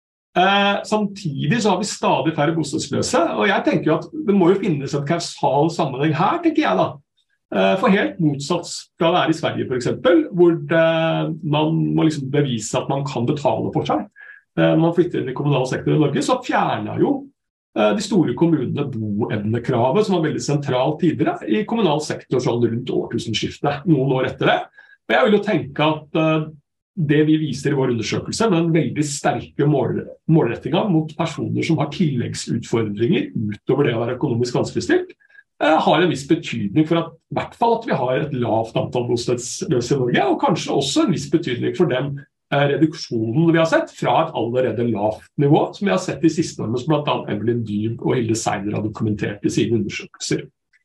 eh, samtidig så har vi stadig færre bostedsløse, og jeg tenker at det må jo finnes en kausal sammenheng her, tenker jeg da. Eh, for helt motsatt fra det er i Sverige for eksempel, hvor det, man må liksom bevise at man kan betale for seg. Når man flytter inn i kommunal sektor i Norge, så fjerner jo de store kommunene boevnekravet, som var veldig sentralt tidligere i kommunal sektor sånn rundt årtusenskiftet, noen år etter det. Og jeg vil jo tenke at det vi viser i vår undersøkelse, med en veldig sterke mål målrettinger mot personer som har tilleggsutfordringer utover det å være økonomisk vanskeligstilt, har en viss betydning for at, i hvert fall at vi har et lavt antall bostedsløse i Norge, og kanskje også en viss betydning for dem reduksjonen vi har sett fra et allerede lavt nivå, som vi har sett i siste årene, som blant annet Evelyn Dyb og Hilde Seiner har dokumentert i sine undersøkelser.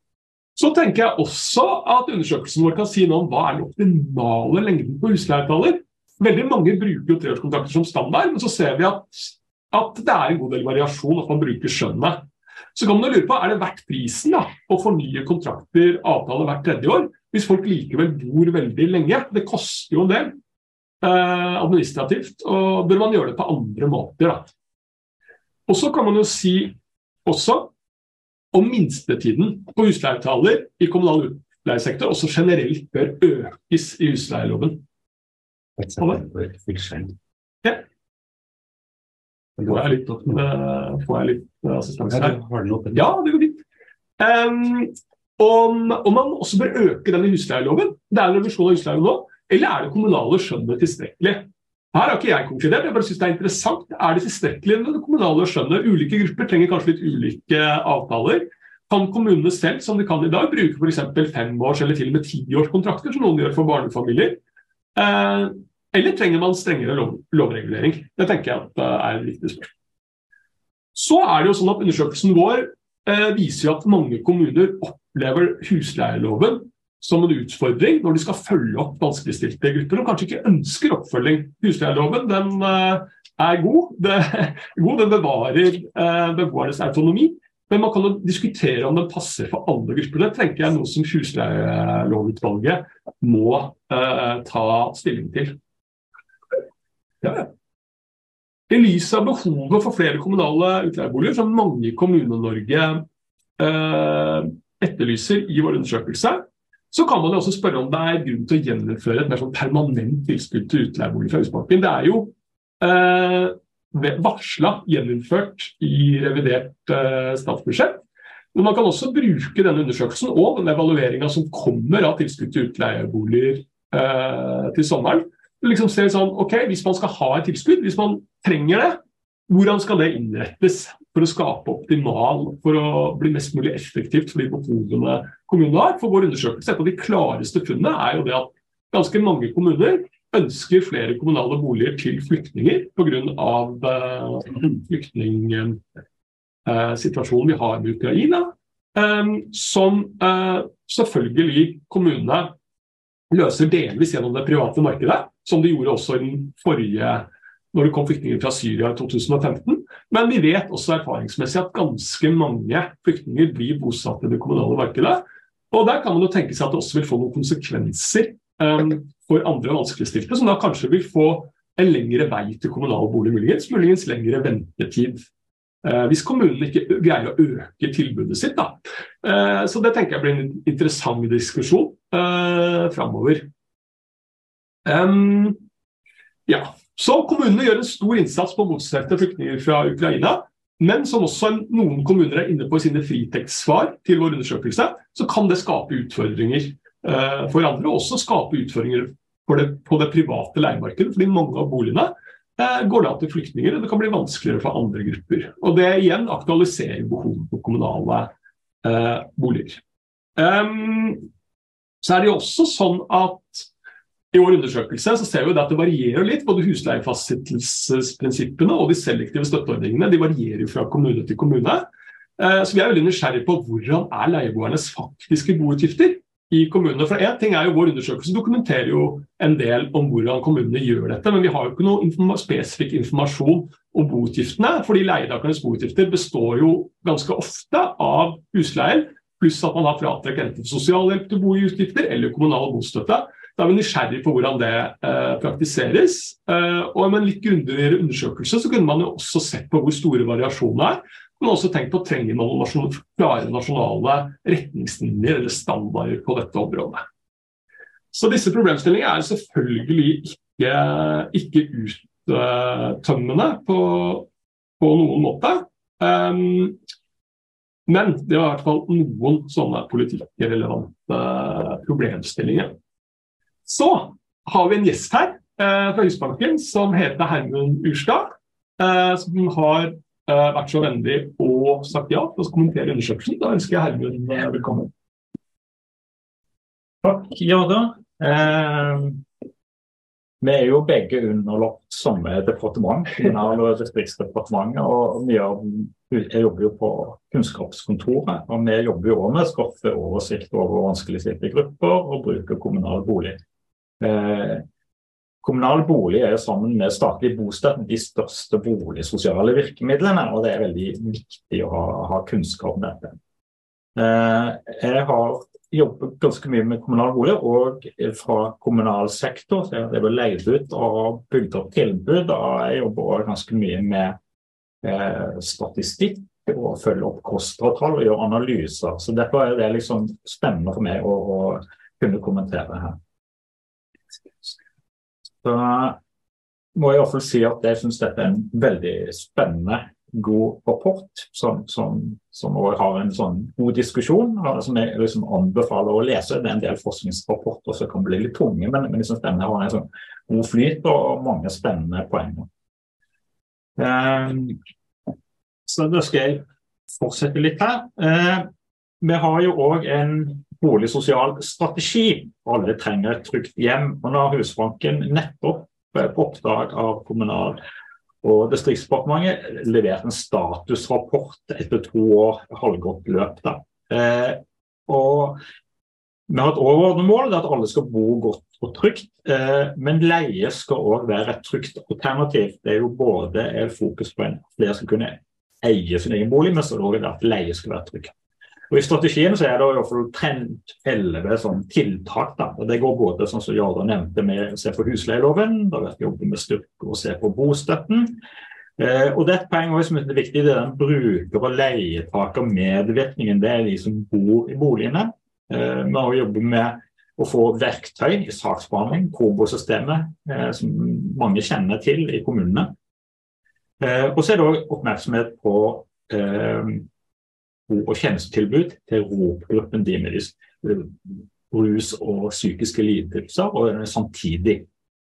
Så tenker jeg også at undersøkelsen vår kan si noe om hva er den optimale lengden på husleieavtaler. Veldig mange bruker jo treårskontrakter som standard, men så ser vi at, at det er en god del variasjon at man bruker skjønnet. Så kan man lure på, er det verdt prisen da, å fornye kontrakter, avtaler hvert tredje år, hvis folk likevel bor veldig lenge? Det koster jo en del. Administrativt, og bør man gjøre det på andre måter da. Og så kan man jo si også om minstetiden på husleieavtaler i kommunal utleiesektor også generelt bør økes i husleieloven. Ja. Får jeg litt, får jeg litt assistanse her? Ja, det går fint. Um, om, om man også bør øke denne husleieloven, det er en revisjon av husleieloven nå, eller er det kommunale skjønnet tilstrekkelig? Her har ikke jeg konkludert, jeg bare synes det er interessant. Er det tilstrekkelig med det kommunale skjønnet? Ulike grupper trenger kanskje litt ulike avtaler. Kan kommunene selv, som de kan i dag, bruke for eksempel femårs eller til og med tiårskontrakter, som noen gjør for barnefamilier? Eh, eller trenger man strengere lov, lovregulering? Det tenker jeg at er en viktig spørsmål. Så er det jo sånn at undersøkelsen vår eh, viser jo at mange kommuner opplever husleieloven som en utfordring når de skal følge opp vanskeligstilte grupper, og kanskje ikke ønsker oppfølging. Husleieloven, den uh, er god, det, god, den bevarer uh, beboernes autonomi, men man kan jo diskutere om den passer for alle grupper. Det tenker jeg noe som husleielovutvalget må uh, ta stilling til. Ja, ja. I lys av behovet for flere kommunale utleieboliger, som mange i Kommune-Norge uh, etterlyser i vår undersøkelse, så kan man jo også spørre om det er grunn til å gjennomføre et mer sånn permanent tilskudd til utleiebolig fra Husbanken. Det er jo eh, varslet gjennomført i revidert eh, statsbudsjett, men man kan også bruke denne undersøkelsen og den evalueringen som kommer av tilskudd til utleieboliger eh, til sommeren. Liksom se sånn, ok, hvis man skal ha et tilskudd, hvis man trenger det, hvordan skal det innrettes for å skape optimal, for å bli mest mulig effektivt for de behovene kommunene har? For vår undersøkelse, et av de klareste funnene er jo det at ganske mange kommuner ønsker flere kommunale boliger til flyktninger på grunn av uh, flyktningsituasjonen uh, vi har med Ukraina, um, som uh, selvfølgelig kommunene løser delvis gjennom det private markedet, som de gjorde også i den forrige når det kom flyktninger fra Syria i to tusen og femten. Men vi vet også erfaringsmessig at ganske mange flyktninger blir bosatt i det kommunale markedet. Og der kan man jo tenke seg at det også vil få noen konsekvenser um, for andre vanskeligstilte, som da kanskje vil få en lengre vei til kommunale bolig, muligens, muligens lengre ventetid. Uh, hvis kommunen ikke greier å øke tilbudet sitt, da. Uh, så det tenker jeg blir en interessant diskusjon uh, fremover. Um, ja. Så kommunene gjør en stor innsats på å motsette flyktninger fra Ukraina, men som også noen kommuner er inne på i sine fritektsvar til vår undersøkelse, så kan det skape utfordringer uh, for andre, og også skape utfordringer for det, på det private leiemarkedet, fordi mange av boligene uh, går da til flyktninger, og det kan bli vanskeligere for andre grupper. Og det igjen aktualiserer behovet for kommunale uh, boliger. Um, så er det jo også sånn at i vår undersøkelse så ser vi at det varierer litt, både husleiefastsettelsesprinsippene og de selektive støtteordningene, de varierer fra kommune til kommune. Så vi er veldig nysgjerrige på hvordan er leieboernes faktiske boutgifter i kommunene. For en ting er jo vår undersøkelse dokumenterer jo en del om hvordan kommunene gjør dette, men vi har jo ikke noe informa- spesifikk informasjon om boutgiftene, fordi leiedakernes boutgifter består jo ganske ofte av husleier, pluss at man har fratrekk enten sosialhjelp til boutgifter eller kommunal bostøtte. Da er vi nysgjerrig på hvordan det eh, praktiseres, eh, og med en litt grundigere undersøkelse så kunne man jo også sett på hvor store variasjoner er, men også tenkt på trenger man nasjon, klare nasjonale retningslinjer eller standarder på dette området. Så disse problemstillingene er selvfølgelig ikke, ikke uttømmende på, på noen måte, um, men det er i hvert fall noen sånne politikkrelevante problemstillinger. Så har vi en gjest her eh, fra Husbanken som heter Hermund Urstad, eh, som har eh, vært så vennlig og sagt ja til å kommentere undersøkelsen. Da ønsker jeg Hermund eh, velkommen. Takk, Jorda. Eh, vi er jo begge underlagt samme departement, Kommunal- og distriktsdepartementet, og vi jeg jobber jo på kunnskapskontoret, og vi jobber jo med å skaffe oversikt over vanskeligstilte grupper og bruke kommunal bolig. Eh, kommunal bolig er sammen med statlig bostøtte de største boligsosiale virkemidlene, og det er veldig viktig å ha, ha kunnskap om dette. Eh, jeg har jobbet ganske mye med kommunal bolig, og fra kommunal sektor, så det er vel leid ut og bygd opp tilbud, og jeg jobber også ganske mye med eh, statistikk, og følge opp kostrådtall og gjøre analyser. Så derfor er det liksom spennende for meg å, å kunne kommentere her. Så må jeg i hvert fall si at jeg synes dette er en veldig spennende god rapport som, som, som også har en sånn god diskusjon, som jeg liksom anbefaler å lese. Det er en del forskningsrapporter som kan bli litt tunge, men, men jeg synes denne har en sånn god flyt og mange spennende poenger. Um, så da skal jeg fortsette litt her. Uh, vi har jo også en boligsosial strategi. Alle trenger et trygt hjem, og nå har Husbanken nettopp på oppdrag av Kommunal- og Distriktsdepartementet levert en statusrapport etter to år halvgått løp. Da. Eh, og vi har et overordnet mål, det er at alle skal bo godt og trygt, eh, men leie skal også være et trygt alternativ. Det er jo både fokus på en flere skal kunne eie sin egen bolig, men så er det også at leie skal være trygt. Og I strategien så er det i hvert fall trent elleve sånn tiltak. Da. Og det går både sånn som Jarda nevnte med å se på husleieloven, da har vi jobbet med styrke og se på bostøtten. Eh, og det er et poeng også som er viktig, det er den bruker- og leietaker medvirkningen, det er de som bor I boligene. Eh, vi har jobbet med å få verktøy I saksbehandling, KOBO-systemet, eh, som mange kjenner til I kommunene. Eh, og så er det også oppmerksomhet på eh, og tjenestetilbud til ROP-gruppen, de med rus og psykiske lidelser, og samtidig.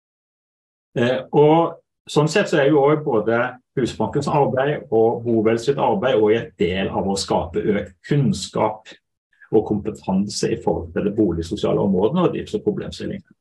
Eh, og sånn sett så er jo også både Husbankens arbeid og Bovel sitt arbeid og en del av å skape økt kunnskap og kompetanse I forhold til det boligsosiale områdene og de problemstillingene.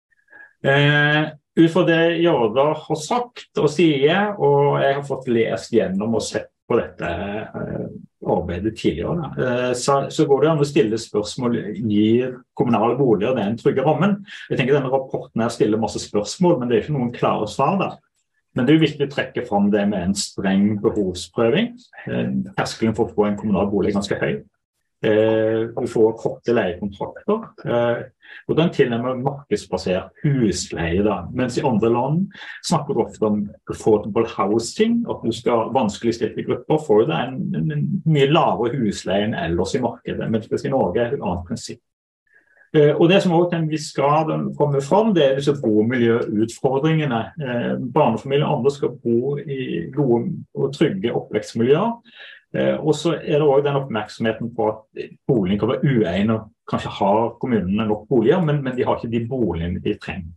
Eh, ut fra det Jarda har sagt og sier, og jeg har fått lest gjennom og sett på dette eh, arbeidet tidligere, eh, så, så går det an å stille spørsmål, gir kommunale boliger den trygge rammen? Jeg tenker denne rapporten her stiller masse spørsmål, men det er ikke noen klare svar der. Men det er jo viktig å trekke fram det med en streng behovsprøving. Eh, terskelen for å få en kommunal bolig er ganske høy. Eh, vi får korte leiekontrakter, eh, og den tilnærmer markedsbasert husleie da. Mens I andre land snakker du ofte om affordable housing, at du skal vanskeligstilte grupper for det en, en, en mye lavere husleie enn ellers I markedet, mens I Norge er det et annet prinsipp. Eh, og det som også til en viss grad kommer fram, det er disse bomiljøutfordringene. Eh, barnefamilier og andre skal bo I gode og trygge oppvekstmiljøer. Eh, og så er det også den oppmerksomheten på at boligen kan være uegnet, og kanskje har kommunene nok boliger, men, men de har ikke de boligene de trenger.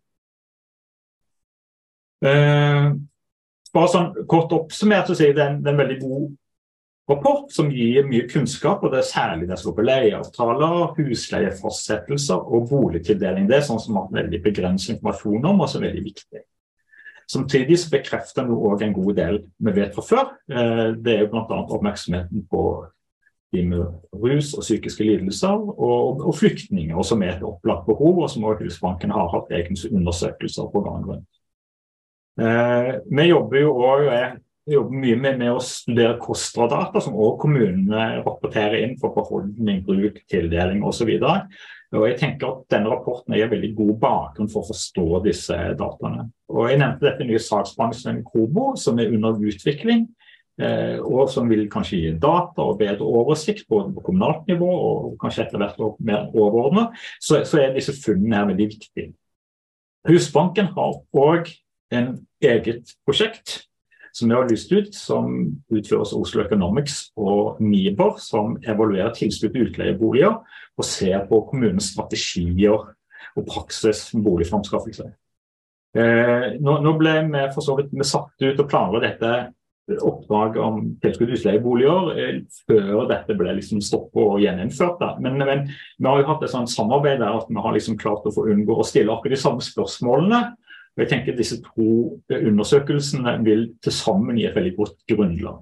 Eh, bare sånn kort oppsummert så sier jeg det er en, det er en veldig god rapport som gir mye kunnskap, og det er særlig det som går på leieavtaler, husleiefastsettelser og boligtildeling. Det er sånn som har veldig begrenset informasjon om, og som er veldig viktig. Samtidig bekrefter vi også en god del vi vet fra før. Det er jo blant annet oppmerksomheten på de med rus og psykiske lidelser, og, og flyktninger som er et opplagt behov, og som også Husbanken har hatt egne undersøkelser på gang rundt. Eh, vi jobber jo også, jeg jobber mye med, med å studere kostnaderdata, som også kommunene rapporterer inn for beholdning, bruk, tildeling og så videre. Og jeg tenker at denne rapporten er en veldig god bakgrunn for å forstå disse dataene. Og jeg nevnte dette nye saksbransjen KOBO, som er under utvikling, eh, og som vil kanskje gi data og bedre oversikt både på kommunalt nivå og kanskje etter hvert og mer overordnet, så, så er disse funnene her veldig viktige. Husbanken har også en eget prosjekt som vi har lyst ut, som utføres av Oslo Economics og NIBOR, som evaluerer tilskudd til utleieboliger og ser på kommunens strategier og praksis med boligframskaffelse. Eh, nå, nå ble vi for så vidt vi satt ut og planla dette oppdrag om tilskudd til utleieboliger eh, før dette ble liksom stoppet og gjeninnført. Da. Men, men vi har jo hatt et sånt samarbeid der at vi har liksom klart å få unngå å stille akkurat de samme spørsmålene. Og jeg tenker at disse to undersøkelsene vil til sammen gi et veldig godt grunnlag.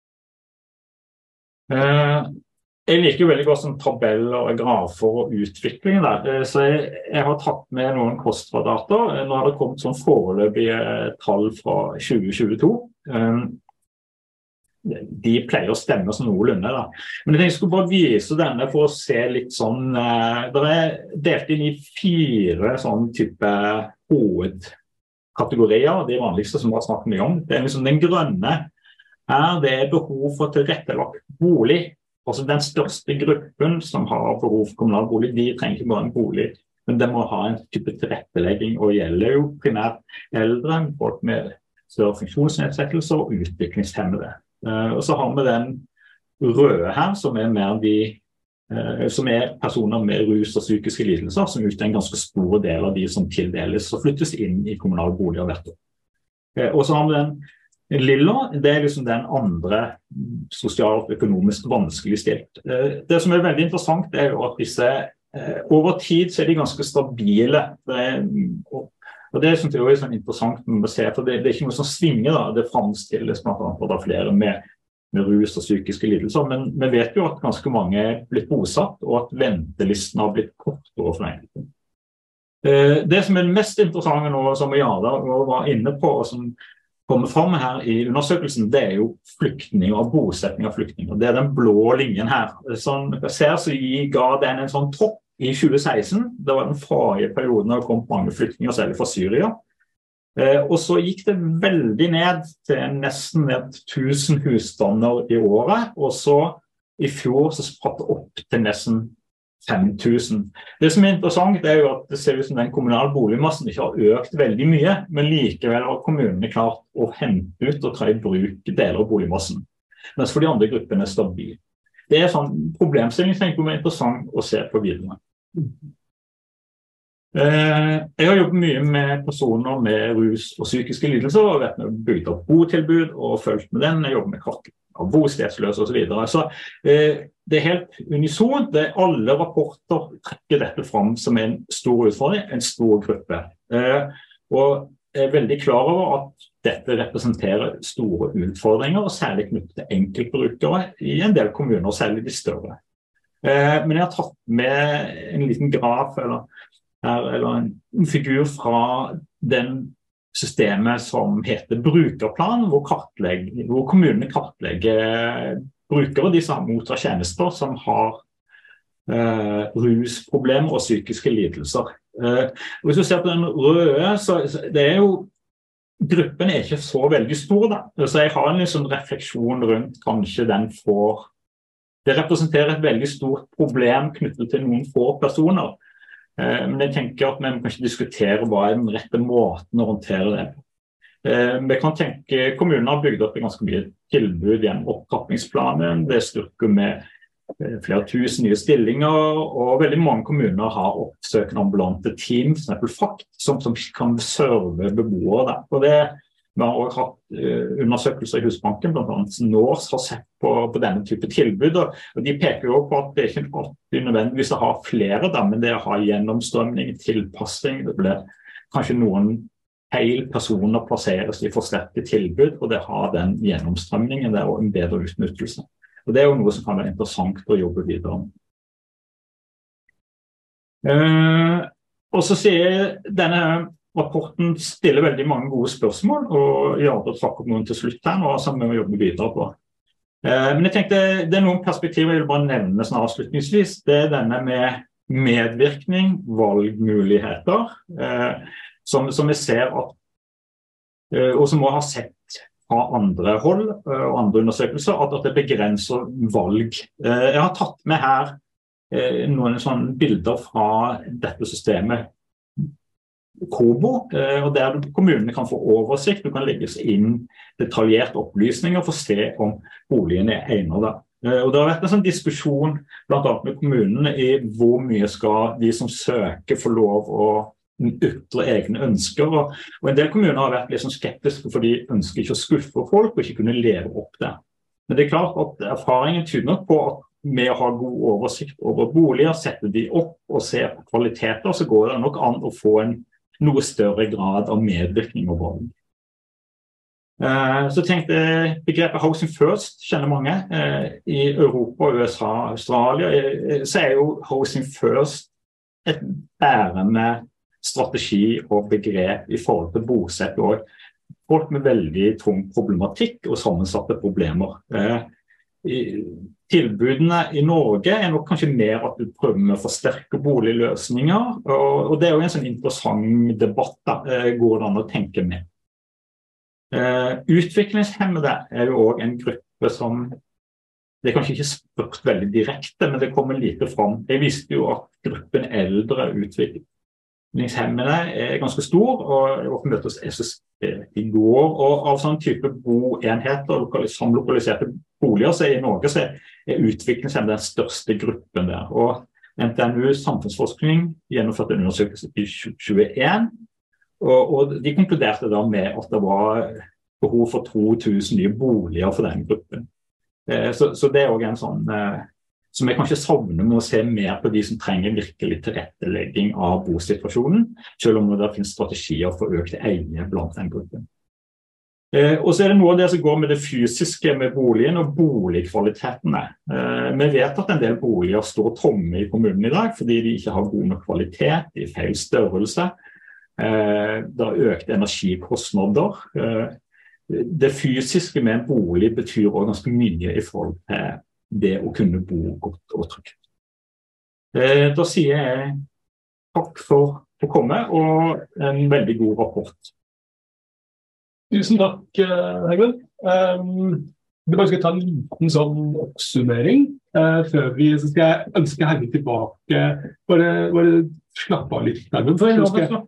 Eh, jeg liker jo veldig godt som tabeller og grafer og utviklingen der. Så jeg, jeg har tatt med noen kostnaderdata. Nå har det kommet sånn foreløpige tall fra tjue tjueto. Eh, de pleier å stemme som noenlunde da. Men jeg tenkte jeg skulle bare vise denne for å se litt sånn, eh, det er delt inn I fire sånn type hoved kategorier, de vanligste som vi har snakket mye om. Det er liksom den grønne er det behov for tilrettelagt bolig. Altså den største gruppen som har behov for kommunal bolig, de trenger ikke bare en bolig, men de må ha en type tilrettelegging, og gjelder jo primært eldre, folk med større funksjonsnedsettelser og utviklingshemmede. Og så har vi den røde her, som er mer de som er personer med rus og psykiske lidelser, som utgjør en ganske stor del av de som tildeles og flyttes inn i kommunale boliger hvert år. Og så har vi den lilla, det er liksom den andre sosialt og økonomisk vanskelig stilt. Det som er veldig interessant er jo at disse, over tid så er de ganske stabile, og det synes jeg også er interessant å se, for det, det er ikke noe som svinger da, det fremstilles blant annet av flere med med rus og psykiske lidelser, men vi vet jo at ganske mange er blitt bosatt, og at ventelisten har blitt kortere for enkelte. Det som er det mest interessante nå, som Jada var inne på, og som kommer frem her i undersøkelsen, det er jo flyktninger og bosetning av flyktninger. Det er den blå linjen her. Sånn, jeg ser så ga den en sånn topp i tjue seksten. Det var den forrige perioden da det kom mange flyktninger, særlig fra Syria. Eh, og så gikk det veldig ned til nesten tusen husstander i året, og så i fjor så spratt det opp til nesten fem tusen. Det som er interessant er jo at det ser ut som den kommunale boligmassen ikke har økt veldig mye, men likevel har kommunene klart å hente ut og ta i bruk deler av boligmassen, mens for de andre gruppene er stabil. Det er sånn problemstilling som er interessant å se på videre. Jeg har jobbet mye med personer med rus og psykiske lidelser, og vet med bygd opp botilbud og følt med den. Jeg jobber med kartlegging av bostedsløse og så videre. Så eh, det er helt unisont. Det er alle rapporter trekker dette frem som en stor utfordring, en stor gruppe. Eh, og jeg er veldig klar over at dette representerer store utfordringer, og særlig knyttet til enkeltbrukere i en del kommuner, særlig de større. Eh, men jeg har tatt med en liten graf, eller eller en figur fra den systemet som heter brukerplan, hvor, hvor kommunene kartlegger brukere, de som mottar tjenester som har eh, rusproblemer og psykiske lidelser. Eh, hvis du ser på den røde, så, så det er jo, gruppen er ikke så veldig stor da. Så jeg har en liksom refleksjon rundt, kanskje den får, det representerer et veldig stort problem knyttet til noen få personer. Men jeg tenker at vi må kanskje diskutere hva er den rette måten å håndtere det på. Vi kan tenke, kommunen har bygd opp ganske mye tilbud gjennom opptrappingsplanen, det styrker med flere tusen nye stillinger, og veldig mange kommuner har oppsøkende ambulante team, for eksempel FACT, som, som kan serve beboere der. Og det, vi har også hatt uh, undersøkelser i Husbanken, blant annet Nås har sett på, på denne type tilbud, og, og de peker jo på at det er ikke alltid nødvendigvis å ha flere da, men det å ha gjennomstrømning, tilpassing, det blir kanskje noen feil personer plasseres i forsterket tilbud, og det har den gjennomstrømningen der og en bedre utnyttelse. Og det er jo noe som kan være interessant å jobbe videre om. Uh, og så sier denne rapporten stiller veldig mange gode spørsmål, og ja, da trakk opp noen til slutt her, og som vi må jobbe videre på. Eh, men jeg tenkte, det er noen perspektiver jeg vil bare nevne sånn avslutningsvis. Det er denne med medvirkning, valgmuligheter, eh, som, som vi ser at, eh, og som må ha sett fra andre hold eh, og andre undersøkelser, at, at det begrenser valg. Eh, jeg har tatt med her eh, noen sånne bilder fra dette systemet, Kobo, og der kommunene kan få oversikt, du kan legge inn detaljerte opplysninger for å se om boligen er egnet der. Og det har vært en sånn diskusjon blant annet med kommunene i hvor mye skal de som søker få lov å ytre egne ønsker, og, og en del kommuner har vært litt sånn skeptiske for de ønsker ikke å skuffe folk og ikke kunne leve opp det. Men det er klart at erfaringen tyder nok på at med å ha god oversikt over boliger, sette de opp og se på kvaliteter, så går det nok an å få en noe større grad av medvirkning og valg. Eh, så tenkte jeg begrepet Housing First kjenner mange. Eh, I Europa, U S A, Australia, eh, så er jo Housing First et bærende strategi og begrep i forhold til bosett og folk med veldig tung problematikk og sammensatte problemer. Eh, i, Tilbudene i Norge er nok kanskje mer at du prøver med å forsterke boligløsninger, og, og det er jo en sånn interessant debatt da, går det an å tenke med. Uh, utviklingshemmede er jo også en gruppe som, det er kanskje ikke spurt veldig direkte, men det kommer lite fram. Jeg visste jo at gruppen eldre utvikling, utviklingshemmede er ganske stor, og jeg var på møte hos S S B i går, og av sånn type boenheter, samlokaliserte boliger, så er i Norge så er utviklingshemmede den største gruppen der. Og N T N U Samfunnsforskning gjennomførte en undersøkelse i tjue tjueen, og, og de konkluderte da med at det var behov for to tusen nye boliger for den gruppen. Eh, så, så det er også en sånn... Eh, som jeg kanskje savner med å se mer på de som trenger virkelig tilrettelegging av bosituasjonen, selv om det finnes strategier for økt eie blant den gruppen. Eh, og så er det noe av det som går med det fysiske med boligen og boligkvalitetene. Eh, vi vet at en del boliger står tomme i kommunen i dag, fordi de ikke har god nok kvalitet, i feil størrelse. Eh, det har økt energikostnader. Eh, det fysiske med en bolig betyr også ganske mye i forhold til det å kunne bo godt og trygt. Eh, da sier jeg takk for å komme, og en veldig god rapport. Tusen takk, Herman. Um, jeg bare skal ta en liten sånn oppsummering uh, før vi så skal jeg ønske Herman tilbake. Bare, bare slappe av litt, Herman. Så skal,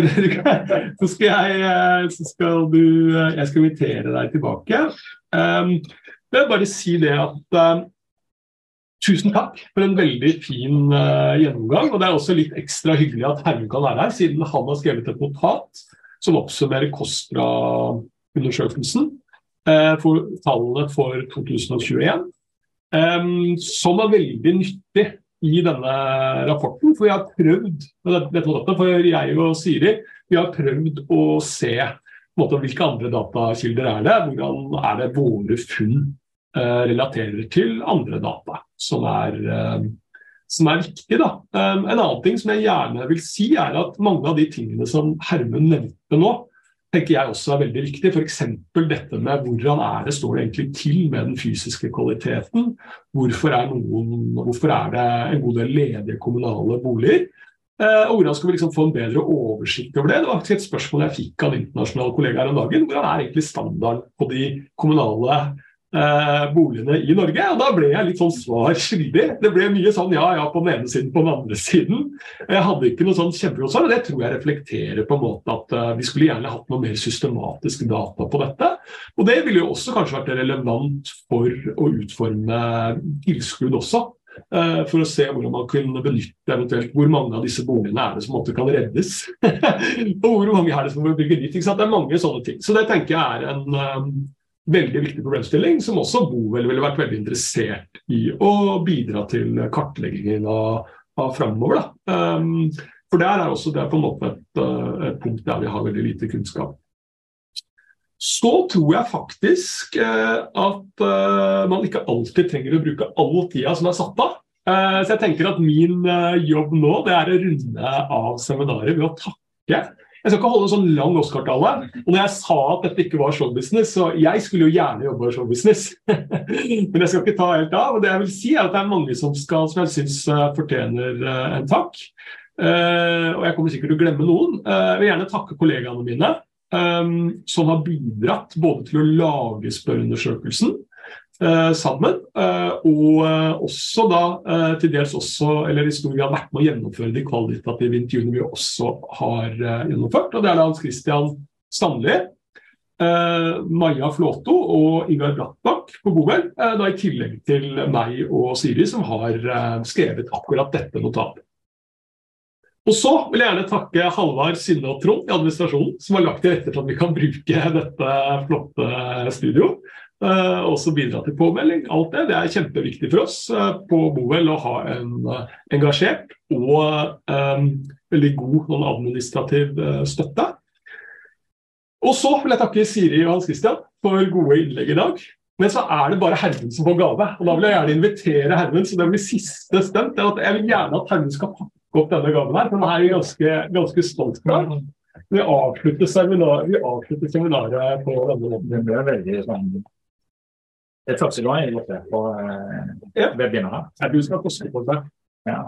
så skal jeg, så skal du, jeg skal invitere deg tilbake. Um, jeg vil bare si det at uh, tusen takk for en veldig fin uh, gjennomgang, og det er også litt ekstra hyggelig at Herman kan være her, siden han har skrevet et notat som oppsummerer KOSTRA-undersøkelsen uh, for tallene for to tusen tjueen, um, som er veldig nyttig i denne rapporten, for vi har prøvd, for jeg og Siri, vi har prøvd å se måte, hvilke andre datakilder er det, hvordan er det våre funn relaterer til andre data, som er, som er viktig. Da. En annen ting som jeg gjerne vil si er at mange av de tingene som Herman nevnte nå, tenker jeg også er veldig viktig. For eksempel dette med hvordan er det, står det egentlig til med den fysiske kvaliteten, hvorfor er, noen, hvorfor er det en god del ledige kommunale boliger, og hvordan skal vi liksom få en bedre oversikt over det? Det var faktisk et spørsmål jeg fikk av internasjonale kollegaer en dagen, hvordan er egentlig standarden på de kommunale Eh, boligene i Norge, og da ble jeg litt sånn svar skyldig. Det ble mye sånn ja, ja, på den ene siden, på den andre siden. Jeg hadde ikke noe sånn kjempegodt svar, og det tror jeg reflekterer på en måte at uh, vi skulle gjerne hatt noe mer systematisk data på dette. Og det ville jo også kanskje vært relevant for å utforme tilskudd også, uh, for å se hvordan man kunne benytte eventuelt hvor mange av disse boligene er det som måtte kan reddes, og hvor mange er det som må bygge nytt. Ikke sant? Det er mange sånne ting. Så det tenker jeg er en um, veldig viktig problemstilling, som også Bovel ville vært veldig interessert i å bidra til kartleggingen av, av fremover. Da. Um, for der er også det er på en måte et, et punkt der vi har veldig lite kunnskap. Så tror jeg faktisk uh, at uh, man ikke alltid trenger å bruke all tida som er satt av. Uh, så jeg tenker at min uh, jobb nå, det er å runde av seminaret ved å takke. Jeg skal ikke holde en sånn lang Oscar-tale, og når jeg sa at dette ikke var showbusiness, så jeg skulle jo gjerne jobbe i showbusiness, men jeg skal ikke ta helt av, og det jeg vil si er at det er mange som, skal, som jeg synes fortjener en takk, uh, og jeg kommer sikkert til å glemme noen. Uh, jeg vil gjerne takke kollegaene mine, um, som har bidratt både til å lage spørreundersøkelsen, Uh, sammen, uh, og uh, også da uh, til dels også, eller i stor grad vært med å gjennomføre de kvalitative intervjuene vi også har uh, gjennomført, og det er da Hans Christian Stanley, uh, Maja Flåto og Ingar Brattbakk på Bovel, uh, da i tillegg til meg og Siri som har uh, skrevet akkurat dette notatet. Og så vil jeg gjerne takke Halvard, Synne og Trond i administrasjonen, som har lagt til rette for at vi kan bruke dette flotte studio. Uh, også bidra til påmelding, alt det. Det er kjempeviktig for oss uh, på Bovel å ha en uh, engasjert og um, veldig god noen administrativ uh, støtte. Og så vil jeg takke Siri og Hans Christian for gode innlegg i dag. Men så er det bare Herman som får gave, og da vil jeg gjerne invitere Herman, så det blir siste stemt. Jeg vil gjerne at Herman skal pakke opp denne gaven her, for den er ganske, ganske stolt for. Vi avslutter seminaret, vi avslutter seminaret på denne måten. Det blir veldig sånn. Det er første gang jeg har gjort det på uh, ja. Webinaret. Ja, du skal koste på det. Ja.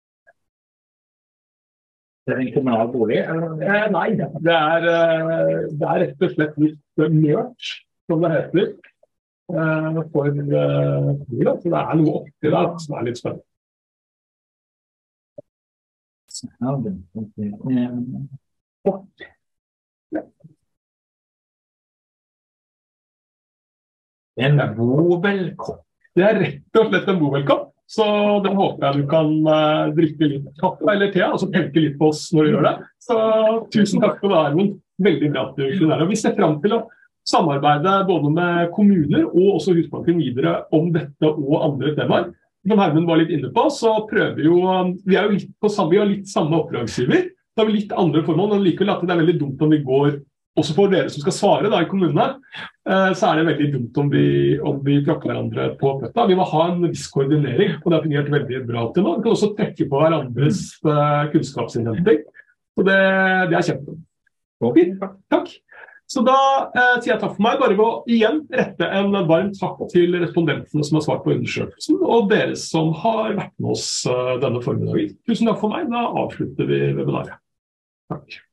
Det er en kommunal bolig? Eh, nei, det er, det er rett og slett litt merch, som det heter, uh, for uh, så det er noe oppi der som er litt spennende. En bovelkopp. Det er rett og slett en bovelkopp, så den håper jeg du kan uh, drikke litt kaffe eller te, og så tenke litt på oss når du gjør det. Så tusen takk for det, Herman. Veldig bra at du kunne være. Og vi ser frem til å samarbeide både med kommuner og også Husbanken videre om dette og andre temaer. Som Herman var litt inne på, så prøver vi jo, vi er jo litt på samme, vi har litt samme oppdragsgiver, da har vi litt andre formål, men likevel at det er veldig dumt om vi går, også for dere som skal svare da i kommunene, så er det veldig dumt om vi, om vi prakker hverandre på pøtta. Vi må ha en viss koordinering, og det har fungert veldig bra til nå. Vi kan også trekke på hverandres kunnskapsinnhenting, så det, det er kjempe. Fint, takk. Så da eh, sier jeg takk for meg, bare ved å igjen rette en varm takk til respondentene som har svart på undersøkelsen, og dere som har vært med oss uh, denne formiddagen. Tusen takk for meg, da avslutter vi webinaret. Takk.